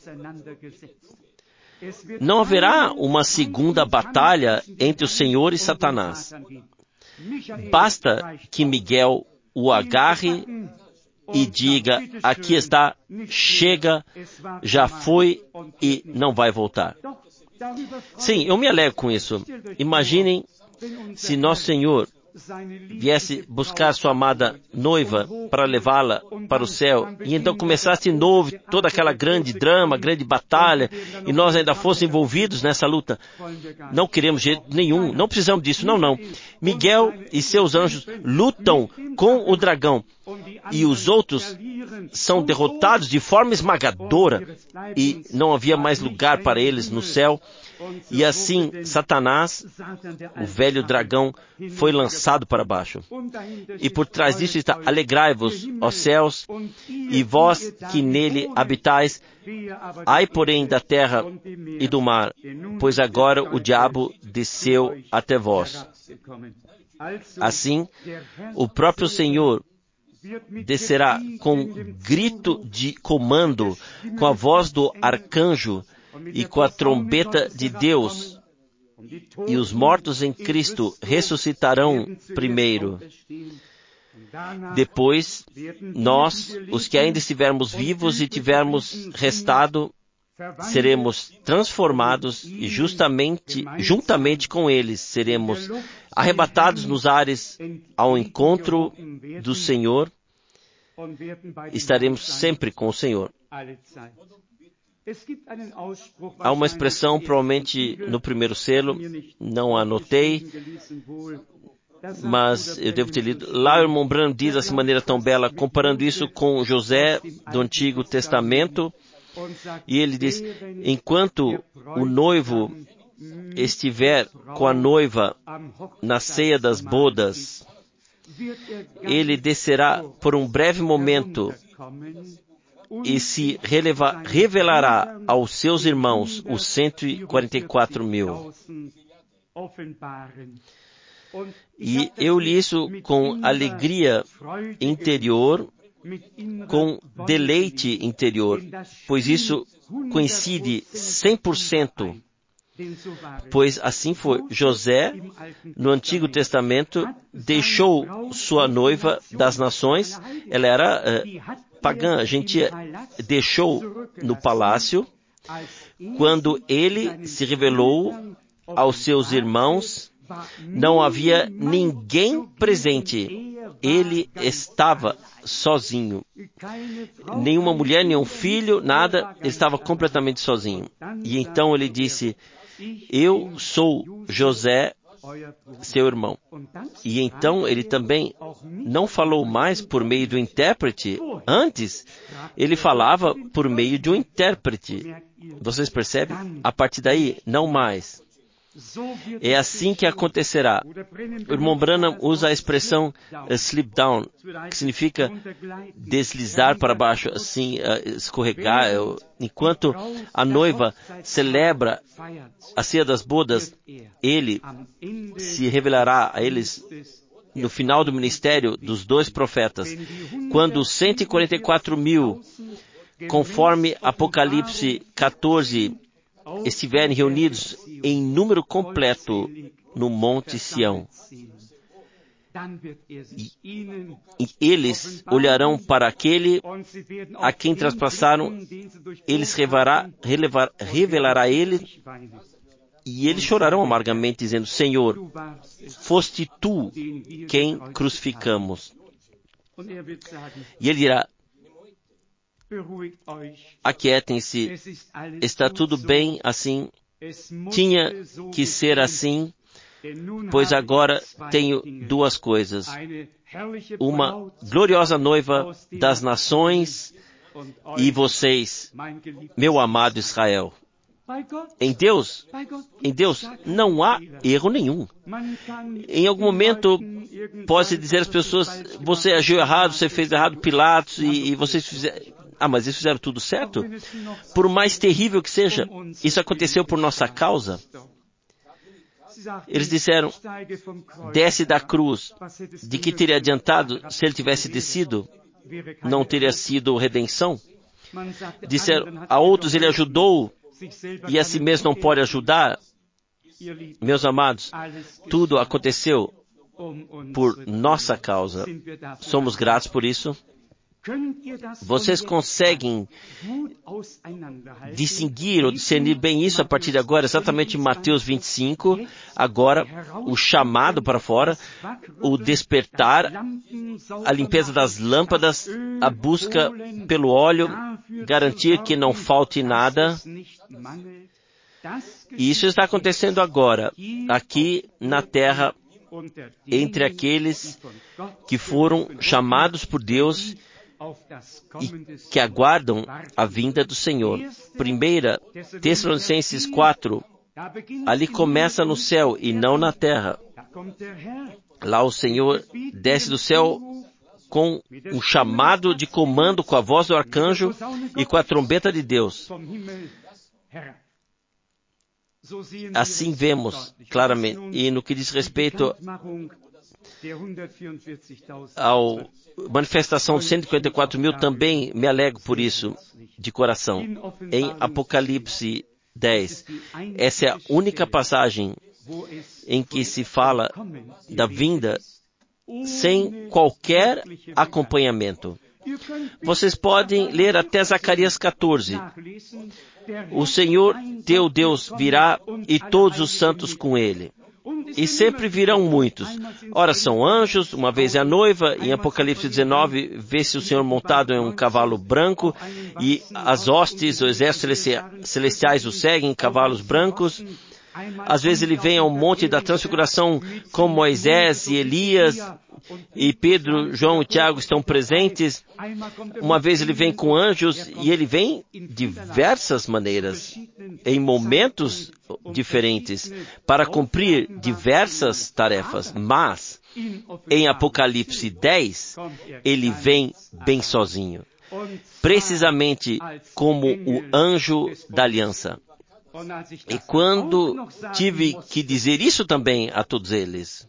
Não haverá uma segunda batalha entre o Senhor e Satanás. Basta que Miguel o agarre e diga, aqui está, chega, já foi e não vai voltar. Sim, eu me alegro com isso. Imaginem se nosso Senhor viesse buscar sua amada noiva para levá-la para o céu e então começasse de novo toda aquela grande drama, grande batalha e nós ainda fôssemos envolvidos nessa luta. Não queremos de jeito nenhum, não precisamos disso, não. Miguel e seus anjos lutam com o dragão e os outros são derrotados de forma esmagadora e não havia mais lugar para eles no céu. E assim, Satanás, o velho dragão, foi lançado para baixo. E por trás disso está, alegrai-vos, ó céus, e vós que nele habitais, ai porém da terra e do mar, pois agora o diabo desceu até vós. Assim, o próprio Senhor descerá com grito de comando, com a voz do arcanjo, e com a trombeta de Deus, e os mortos em Cristo ressuscitarão primeiro. Depois, nós, os que ainda estivermos vivos e tivermos restado, seremos transformados e juntamente com eles, seremos arrebatados nos ares ao encontro do Senhor. Estaremos sempre com o Senhor. Há uma expressão, provavelmente no primeiro selo, não anotei, mas eu devo ter lido. Lá o irmão Branham diz dessa maneira tão bela, comparando isso com José do Antigo Testamento, e ele diz, enquanto o noivo estiver com a noiva na ceia das bodas, ele descerá por um breve momento e se revelará aos seus irmãos, os 144.000. E eu li isso com alegria interior, com deleite interior, pois isso coincide 100%, pois assim foi. José, no Antigo Testamento, deixou sua noiva das nações, ela era pagã, gentia, deixou no palácio, quando ele se revelou aos seus irmãos, não havia ninguém presente. Ele estava sozinho. Nenhuma mulher, nenhum filho, nada. Ele estava completamente sozinho. E então ele disse, eu sou José, seu irmão. E então ele também não falou mais por meio do intérprete. Antes, ele falava por meio de um intérprete. Vocês percebem? A partir daí, não mais. É assim que acontecerá. O irmão Branham usa a expressão slip down, que significa deslizar para baixo, assim, escorregar. Enquanto a noiva celebra a ceia das bodas, ele se revelará a eles no final do ministério dos dois profetas. Quando os 144.000, conforme Apocalipse 14, estiverem reunidos em número completo no Monte Sião. E eles olharão para aquele a quem traspassaram, eles revelará a ele, e eles chorarão amargamente, dizendo, Senhor, foste tu quem crucificamos. E ele dirá, aquietem-se, está tudo bem assim, tinha que ser assim, pois agora tenho duas coisas. Uma gloriosa noiva das nações e vocês, meu amado Israel. Em Deus não há erro nenhum. Em algum momento pode-se dizer às pessoas, você agiu errado, você fez errado, Pilatos, e vocês fizeram... mas eles fizeram tudo certo? Por mais terrível que seja, isso aconteceu por nossa causa. Eles disseram, desce da cruz. De que teria adiantado se ele tivesse descido? Não teria sido redenção? Disseram, a outros ele ajudou e a si mesmo não pode ajudar? Meus amados, tudo aconteceu por nossa causa. Somos gratos por isso. Vocês conseguem distinguir ou discernir bem isso a partir de agora, exatamente em Mateus 25, agora o chamado para fora, o despertar, a limpeza das lâmpadas, a busca pelo óleo, garantir que não falte nada. E isso está acontecendo agora, aqui na terra, entre aqueles que foram chamados por Deus e que aguardam a vinda do Senhor. 1 Tessalonicenses 4, ali começa no céu e não na terra. Lá o Senhor desce do céu com um chamado de comando, com a voz do arcanjo e com a trombeta de Deus. Assim vemos claramente. E no que diz respeito à manifestação de 154.000, também me alegro por isso, de coração. Em Apocalipse 10, essa é a única passagem em que se fala da vinda sem qualquer acompanhamento. Vocês podem ler até Zacarias 14. O Senhor, teu Deus, virá e todos os santos com ele. E sempre virão muitos. Ora são anjos, uma vez é a noiva. Em Apocalipse 19, vê-se o Senhor montado em um cavalo branco e as hostes, os exércitos celestiais o seguem em cavalos brancos. Às vezes ele vem ao monte da transfiguração com Moisés e Elias, e Pedro, João e Tiago estão presentes. Uma vez ele vem com anjos e ele vem de diversas maneiras, em momentos diferentes, para cumprir diversas tarefas. Mas, em Apocalipse 10, ele vem bem sozinho, precisamente como o anjo da aliança. E quando tive que dizer isso também a todos eles,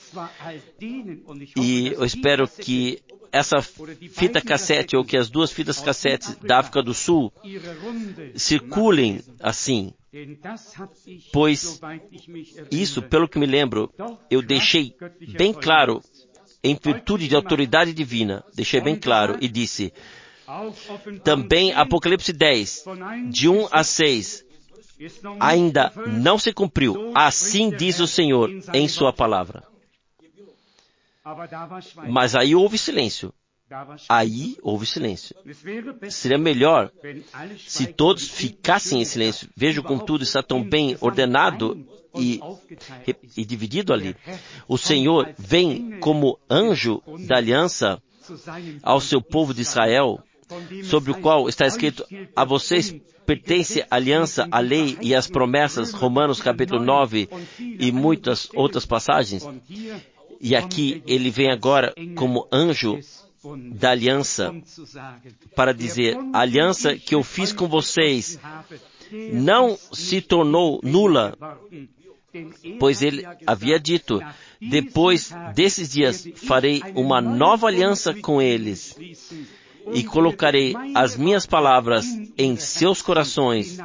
e eu espero que essa fita cassete, ou que as duas fitas cassetes da África do Sul circulem assim, pois isso, pelo que me lembro, eu deixei bem claro, em virtude de autoridade divina, deixei bem claro e disse, também Apocalipse 10, de 1 a 6, ainda não se cumpriu, assim diz o Senhor em sua palavra. Mas aí houve silêncio. Seria melhor se todos ficassem em silêncio. Vejo como tudo está tão bem ordenado e dividido ali. O Senhor vem como anjo da aliança ao seu povo de Israel, sobre o qual está escrito, a vocês pertence a aliança, a lei e as promessas, Romanos capítulo 9 e muitas outras passagens. E aqui ele vem agora como anjo da aliança para dizer, a aliança que eu fiz com vocês não se tornou nula, pois ele havia dito, depois desses dias farei uma nova aliança com eles e colocarei as minhas palavras em seus corações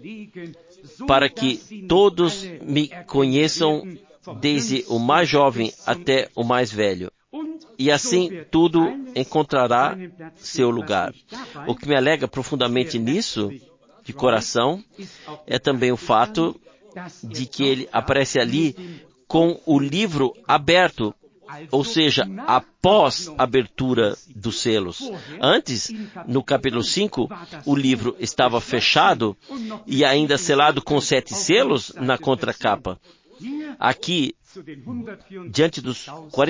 para que todos me conheçam desde o mais jovem até o mais velho. E assim tudo encontrará seu lugar. O que me alegra profundamente nisso, de coração, é também o fato de que ele aparece ali com o livro aberto, ou seja, após a abertura dos selos. Antes, no capítulo 5, o livro estava fechado e ainda selado com 7 selos na contracapa. Aqui, diante dos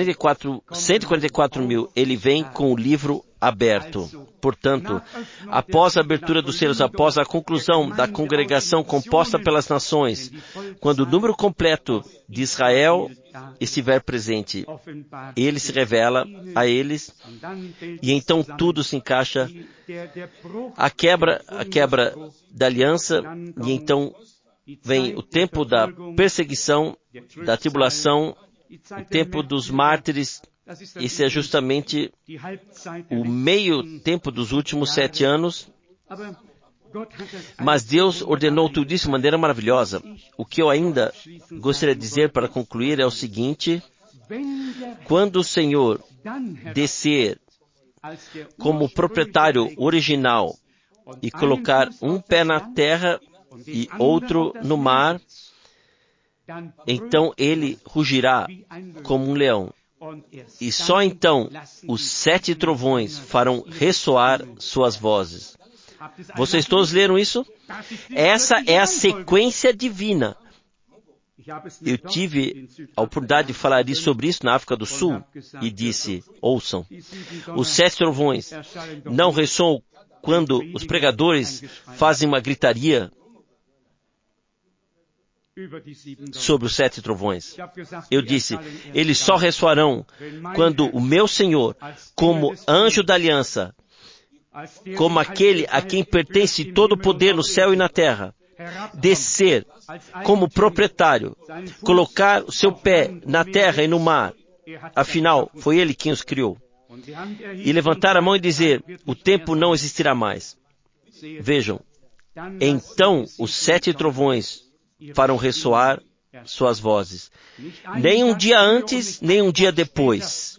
144 mil, ele vem com o livro aberto. Portanto, após a abertura dos selos, após a conclusão da congregação composta pelas nações, quando o número completo de Israel estiver presente, ele se revela a eles, e então tudo se encaixa, a quebra da aliança, e então vem o tempo da perseguição, da tribulação, o tempo dos mártires. Esse é justamente o meio tempo dos últimos 7 anos. Mas Deus ordenou tudo isso de maneira maravilhosa. O que eu ainda gostaria de dizer para concluir é o seguinte: quando o Senhor descer como proprietário original e colocar um pé na terra e outro no mar, então ele rugirá como um leão. E só então os 7 trovões farão ressoar suas vozes. Vocês todos leram isso? Essa é a sequência divina. Eu tive a oportunidade de falar sobre isso na África do Sul e disse, ouçam, os 7 trovões não ressoam quando os pregadores fazem uma gritaria sobre os 7 trovões. Eu disse, eles só ressoarão quando o meu Senhor, como anjo da aliança, como aquele a quem pertence todo o poder no céu e na terra, descer como proprietário, colocar o seu pé na terra e no mar, afinal, foi ele quem os criou, e levantar a mão e dizer, o tempo não existirá mais. Vejam, então os 7 trovões farão ressoar suas vozes. Nem um dia antes, nem um dia depois.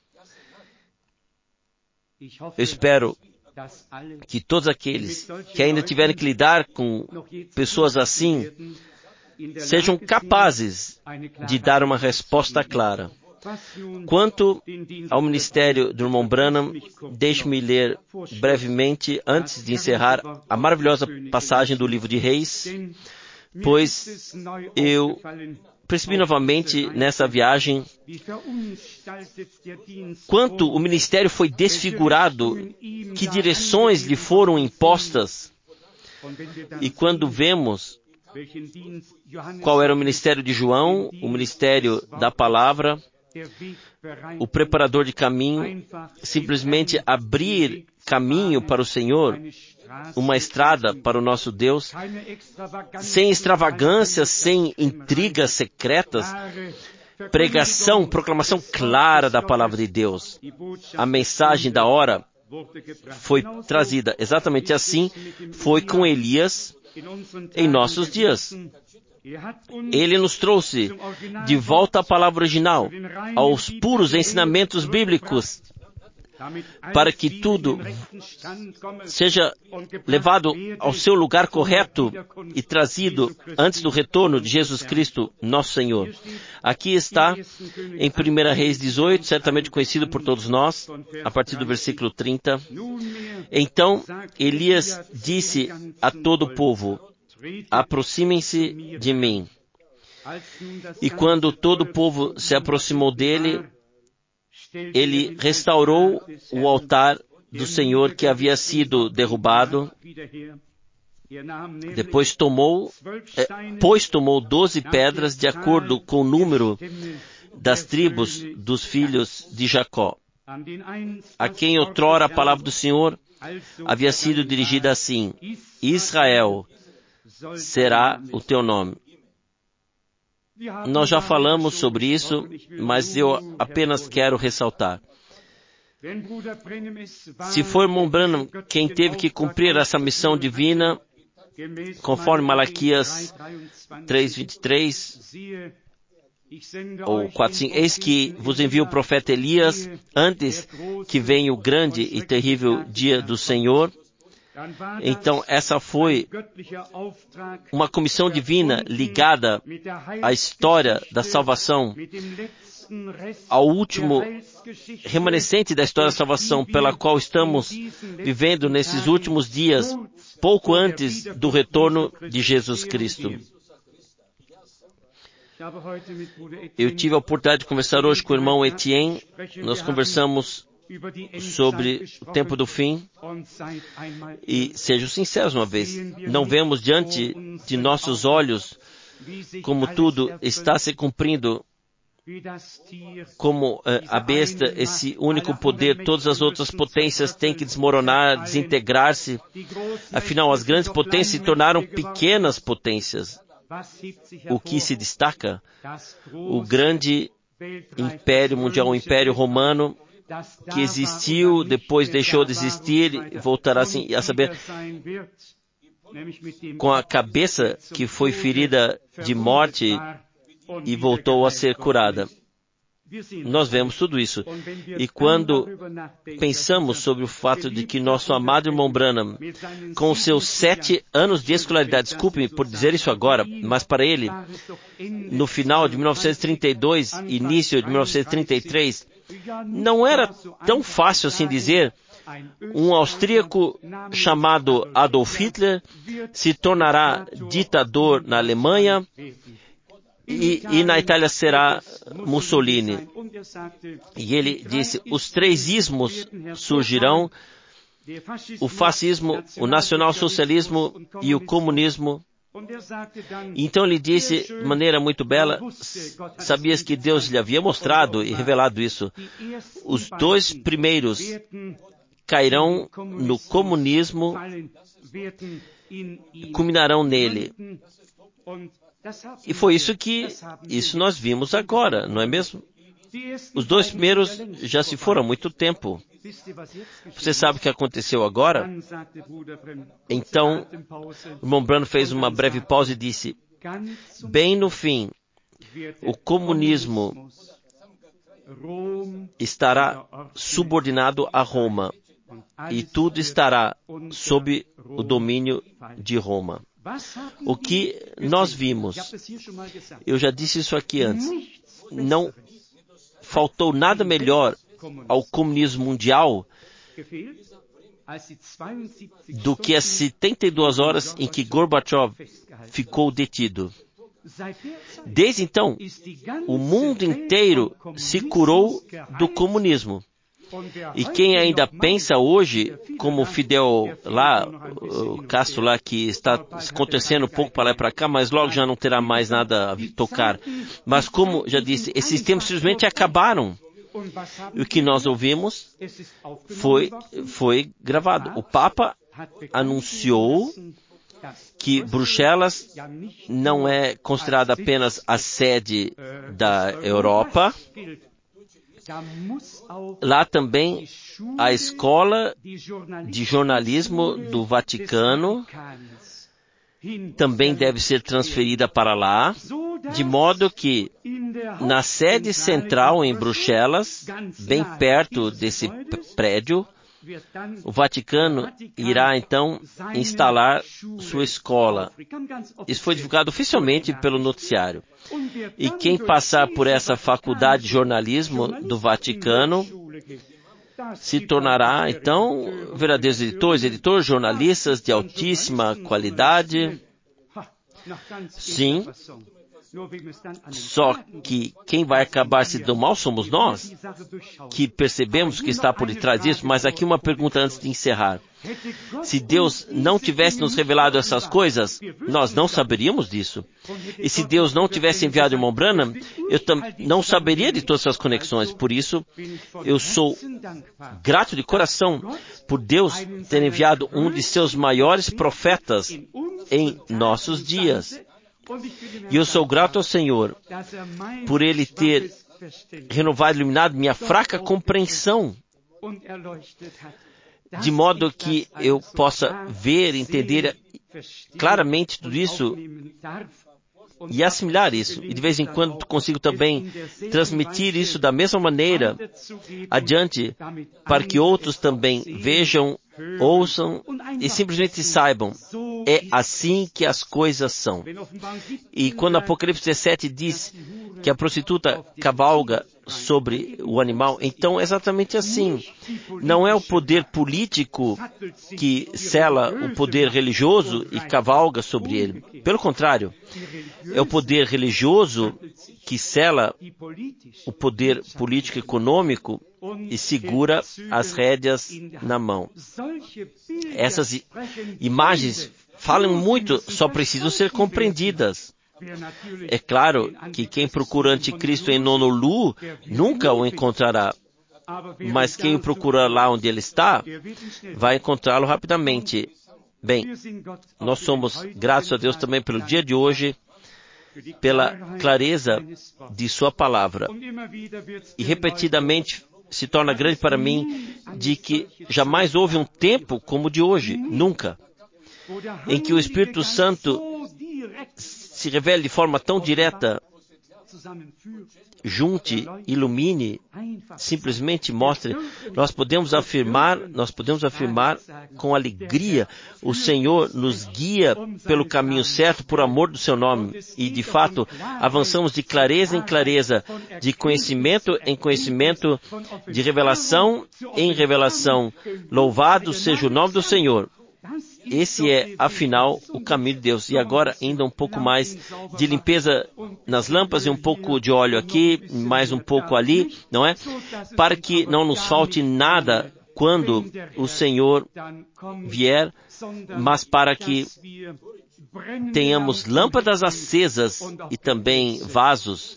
Eu espero que todos aqueles que ainda tiverem que lidar com pessoas assim, sejam capazes de dar uma resposta clara. Quanto ao ministério do irmão Branham, deixe-me ler brevemente, antes de encerrar, a maravilhosa passagem do livro de Reis, pois eu percebi novamente nessa viagem quanto o ministério foi desfigurado, que direções lhe foram impostas. E quando vemos qual era o ministério de João, o ministério da palavra, o preparador de caminho, simplesmente abrir caminho para o Senhor, uma estrada para o nosso Deus, sem extravagâncias, sem intrigas secretas, pregação, proclamação clara da palavra de Deus. A mensagem da hora foi trazida. Exatamente assim foi com Elias em nossos dias. Ele nos trouxe de volta à palavra original, aos puros ensinamentos bíblicos, para que tudo seja levado ao seu lugar correto e trazido antes do retorno de Jesus Cristo, nosso Senhor. Aqui está, em 1 Reis 18, certamente conhecido por todos nós, a partir do versículo 30. Então, Elias disse a todo o povo: aproximem-se de mim. E quando todo o povo se aproximou dele, ele restaurou o altar do Senhor que havia sido derrubado. Depois tomou 12 pedras de acordo com o número das tribos dos filhos de Jacó, a quem outrora a palavra do Senhor havia sido dirigida assim: Israel será o teu nome. Nós já falamos sobre isso, mas eu apenas quero ressaltar. Se foi Irmão Branham quem teve que cumprir essa missão divina, conforme Malaquias 3:23 ou 4:5, eis que vos envio o profeta Elias antes que venha o grande e terrível dia do Senhor. Então, essa foi uma comissão divina ligada à história da salvação, ao último remanescente da história da salvação, pela qual estamos vivendo nesses últimos dias, pouco antes do retorno de Jesus Cristo. Eu tive a oportunidade de conversar hoje com o irmão Etienne. Nós conversamos sobre o tempo do fim, e sejam sinceros uma vez, não vemos diante de nossos olhos como tudo está se cumprindo, como a besta, esse único poder, todas as outras potências têm que desmoronar, desintegrar-se. Afinal, as grandes potências se tornaram pequenas potências. O que se destaca? O grande império mundial, o império romano, que existiu, depois deixou de existir e voltará assim, a saber, com a cabeça que foi ferida de morte e voltou a ser curada. Nós vemos tudo isso. E quando pensamos sobre o fato de que nosso amado irmão Branham, com seus 7 anos de escolaridade, desculpe-me por dizer isso agora, mas para ele, no final de 1932, início de 1933, não era tão fácil assim dizer, um austríaco chamado Adolf Hitler se tornará ditador na Alemanha e na Itália será Mussolini. E ele disse, os 3 ismos surgirão, o fascismo, o nacionalsocialismo e o comunismo. Então ele disse de maneira muito bela, sabias que Deus lhe havia mostrado e revelado isso? Os 2 primeiros cairão no comunismo e culminarão nele. E foi isso nós vimos agora, não é mesmo? Os 2 primeiros já se foram há muito tempo. Você sabe o que aconteceu agora? Então, o irmão Branham fez uma breve pausa e disse, bem no fim, o comunismo estará subordinado a Roma e tudo estará sob o domínio de Roma. O que nós vimos, eu já disse isso aqui antes, não faltou nada melhor ao comunismo mundial do que as 72 horas em que Gorbachev ficou detido. Desde então, o mundo inteiro se curou do comunismo. E quem ainda pensa hoje, como Fidel lá, o Castro lá, que está acontecendo um pouco para lá e para cá, mas logo já não terá mais nada a tocar. Mas como já disse, esses tempos simplesmente acabaram. E o que nós ouvimos foi gravado. O Papa anunciou que Bruxelas não é considerada apenas a sede da Europa. Lá também a escola de jornalismo do Vaticano também deve ser transferida para lá, de modo que na sede central em Bruxelas, bem perto desse prédio, o Vaticano irá então instalar sua escola. Isso foi divulgado oficialmente pelo noticiário. E quem passar por essa faculdade de jornalismo do Vaticano se tornará então verdadeiros editores, jornalistas de altíssima qualidade. Sim. Só que quem vai acabar se dando mal somos nós, que percebemos que está por detrás disso. Mas aqui uma pergunta antes de encerrar. Se Deus não tivesse nos revelado essas coisas, nós não saberíamos disso. E se Deus não tivesse enviado o irmão Branham, eu não saberia de todas essas conexões. Por isso, eu sou grato de coração por Deus ter enviado um de seus maiores profetas em nossos dias. E eu sou grato ao Senhor por Ele ter renovado e iluminado minha fraca compreensão, de modo que eu possa ver, entender claramente tudo isso e assimilar isso. E de vez em quando consigo também transmitir isso da mesma maneira adiante, para que outros também vejam, ouçam e simplesmente saibam. É assim que as coisas são. E quando Apocalipse 17 diz que a prostituta cavalga sobre o animal, então é exatamente assim. Não é o poder político que sela o poder religioso e cavalga sobre ele. Pelo contrário, é o poder religioso que sela o poder político e econômico e segura as rédeas na mão. Essas imagens falam muito, só precisam ser compreendidas. É claro que quem procura anticristo em Honolulu nunca o encontrará. Mas quem o procura lá onde ele está, vai encontrá-lo rapidamente. Bem, nós somos gratos a Deus também pelo dia de hoje, pela clareza de sua palavra. E repetidamente se torna grande para mim de que jamais houve um tempo como o de hoje, nunca, em que o Espírito Santo se revele de forma tão direta, junte, ilumine, simplesmente mostre. Nós podemos afirmar com alegria, o Senhor nos guia pelo caminho certo por amor do seu nome. E de fato, avançamos de clareza em clareza, de conhecimento em conhecimento, de revelação em revelação. Louvado seja o nome do Senhor. Esse é, afinal, o caminho de Deus. E agora, ainda um pouco mais de limpeza nas lâmpadas e um pouco de óleo aqui, mais um pouco ali, não é? Para que não nos falte nada quando o Senhor vier, mas para que tenhamos lâmpadas acesas e também vasos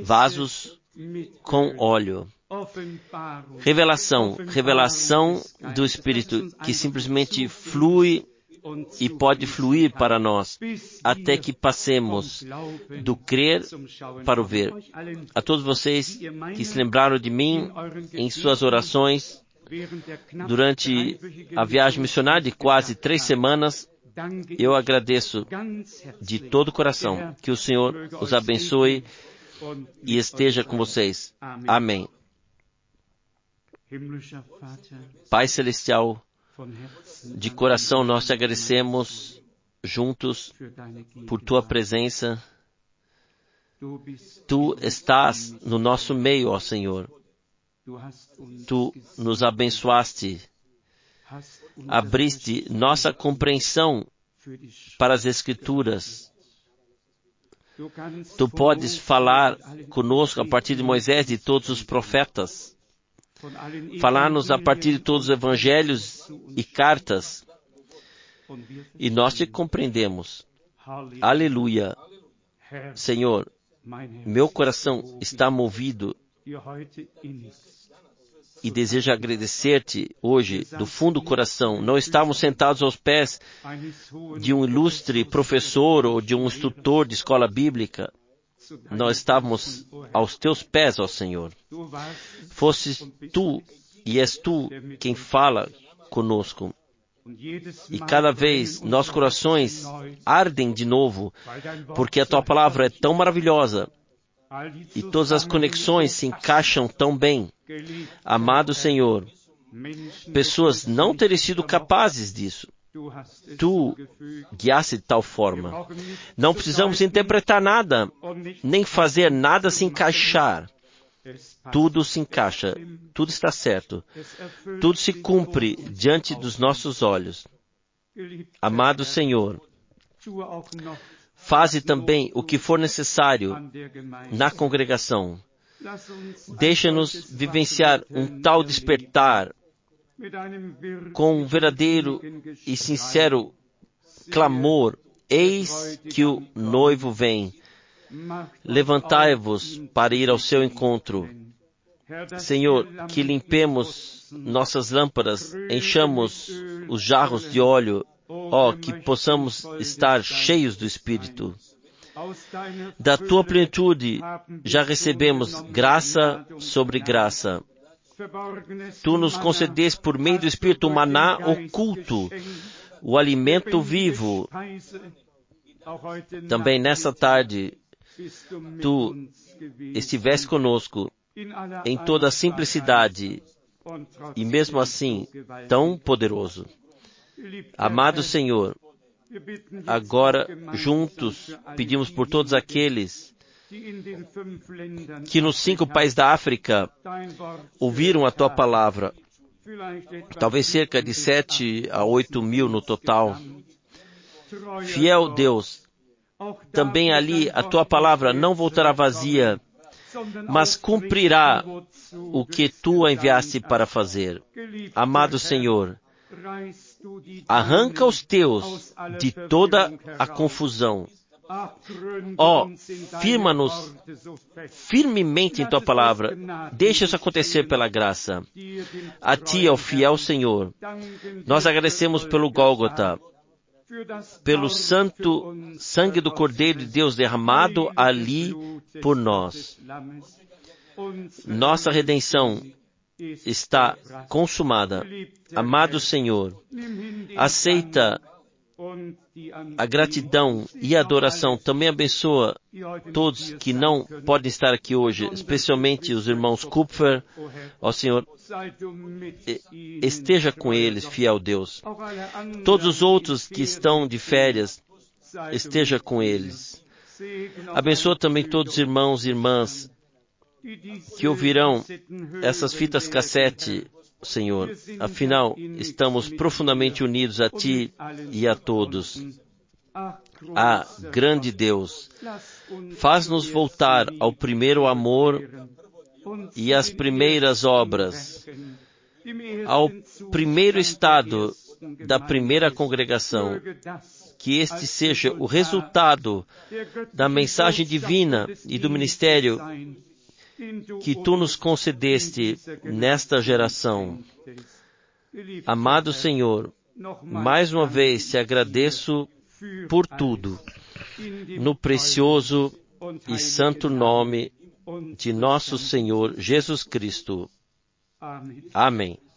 com óleo. Revelação do Espírito que simplesmente flui e pode fluir para nós, até que passemos do crer para o ver. A todos vocês que se lembraram de mim em suas orações durante a viagem missionária de quase 3 semanas, eu agradeço de todo o coração. Que o Senhor os abençoe e esteja com vocês. Amém. Pai Celestial, de coração nós te agradecemos juntos por tua presença. Tu estás no nosso meio, ó Senhor. Tu nos abençoaste, abriste nossa compreensão para as Escrituras. Tu podes falar conosco a partir de Moisés e de todos os profetas. Falar-nos a partir de todos os evangelhos e cartas. E nós te compreendemos. Aleluia. Senhor, meu coração está movido e desejo agradecer-te hoje, do fundo do coração. Não estávamos sentados aos pés de um ilustre professor ou de um instrutor de escola bíblica. Nós estávamos aos teus pés, ó Senhor. Fosses tu e és tu quem fala conosco. E cada vez nossos corações ardem de novo, porque a tua palavra é tão maravilhosa e todas as conexões se encaixam tão bem. Amado Senhor, pessoas não teriam sido capazes disso. Tu guiaste de tal forma. Não precisamos interpretar nada, nem fazer nada se encaixar. Tudo se encaixa, tudo está certo, tudo se cumpre diante dos nossos olhos. Amado Senhor, faze também o que for necessário na congregação. Deixa-nos vivenciar um tal despertar com um verdadeiro e sincero clamor. Eis que o noivo vem. Levantai-vos para ir ao seu encontro. Senhor, que limpemos nossas lâmpadas, enchamos os jarros de óleo, que possamos estar cheios do Espírito. Da tua plenitude já recebemos graça sobre graça. Tu nos concedeste por meio do Espírito o maná oculto, o alimento vivo. Também nessa tarde, tu estiveste conosco em toda a simplicidade e mesmo assim tão poderoso. Amado Senhor, agora juntos pedimos por todos aqueles que nos 5 países da África ouviram a tua palavra, talvez cerca de 7 a 8 mil no total. Fiel Deus, também ali a tua palavra não voltará vazia, mas cumprirá o que tu a enviaste para fazer. Amado Senhor, arranca os teus de toda a confusão. Firma-nos firmemente em tua palavra. Deixa isso acontecer pela graça. A ti, ó fiel Senhor, nós agradecemos pelo Gólgota, pelo santo sangue do Cordeiro de Deus derramado ali por nós. Nossa redenção está consumada. Amado Senhor, aceita a gratidão e a adoração. Também abençoa todos que não podem estar aqui hoje, especialmente os irmãos Kupfer. Ó Senhor, esteja com eles, fiel Deus. Todos os outros que estão de férias, esteja com eles. Abençoa também todos os irmãos e irmãs que ouvirão essas fitas cassete, Senhor. Afinal, estamos profundamente unidos a Ti e a todos. Grande Deus, faz-nos voltar ao primeiro amor e às primeiras obras, ao primeiro estado da primeira congregação. Que este seja o resultado da mensagem divina e do ministério que Tu nos concedeste nesta geração. Amado Senhor, mais uma vez te agradeço por tudo, no precioso e santo nome de nosso Senhor Jesus Cristo. Amém.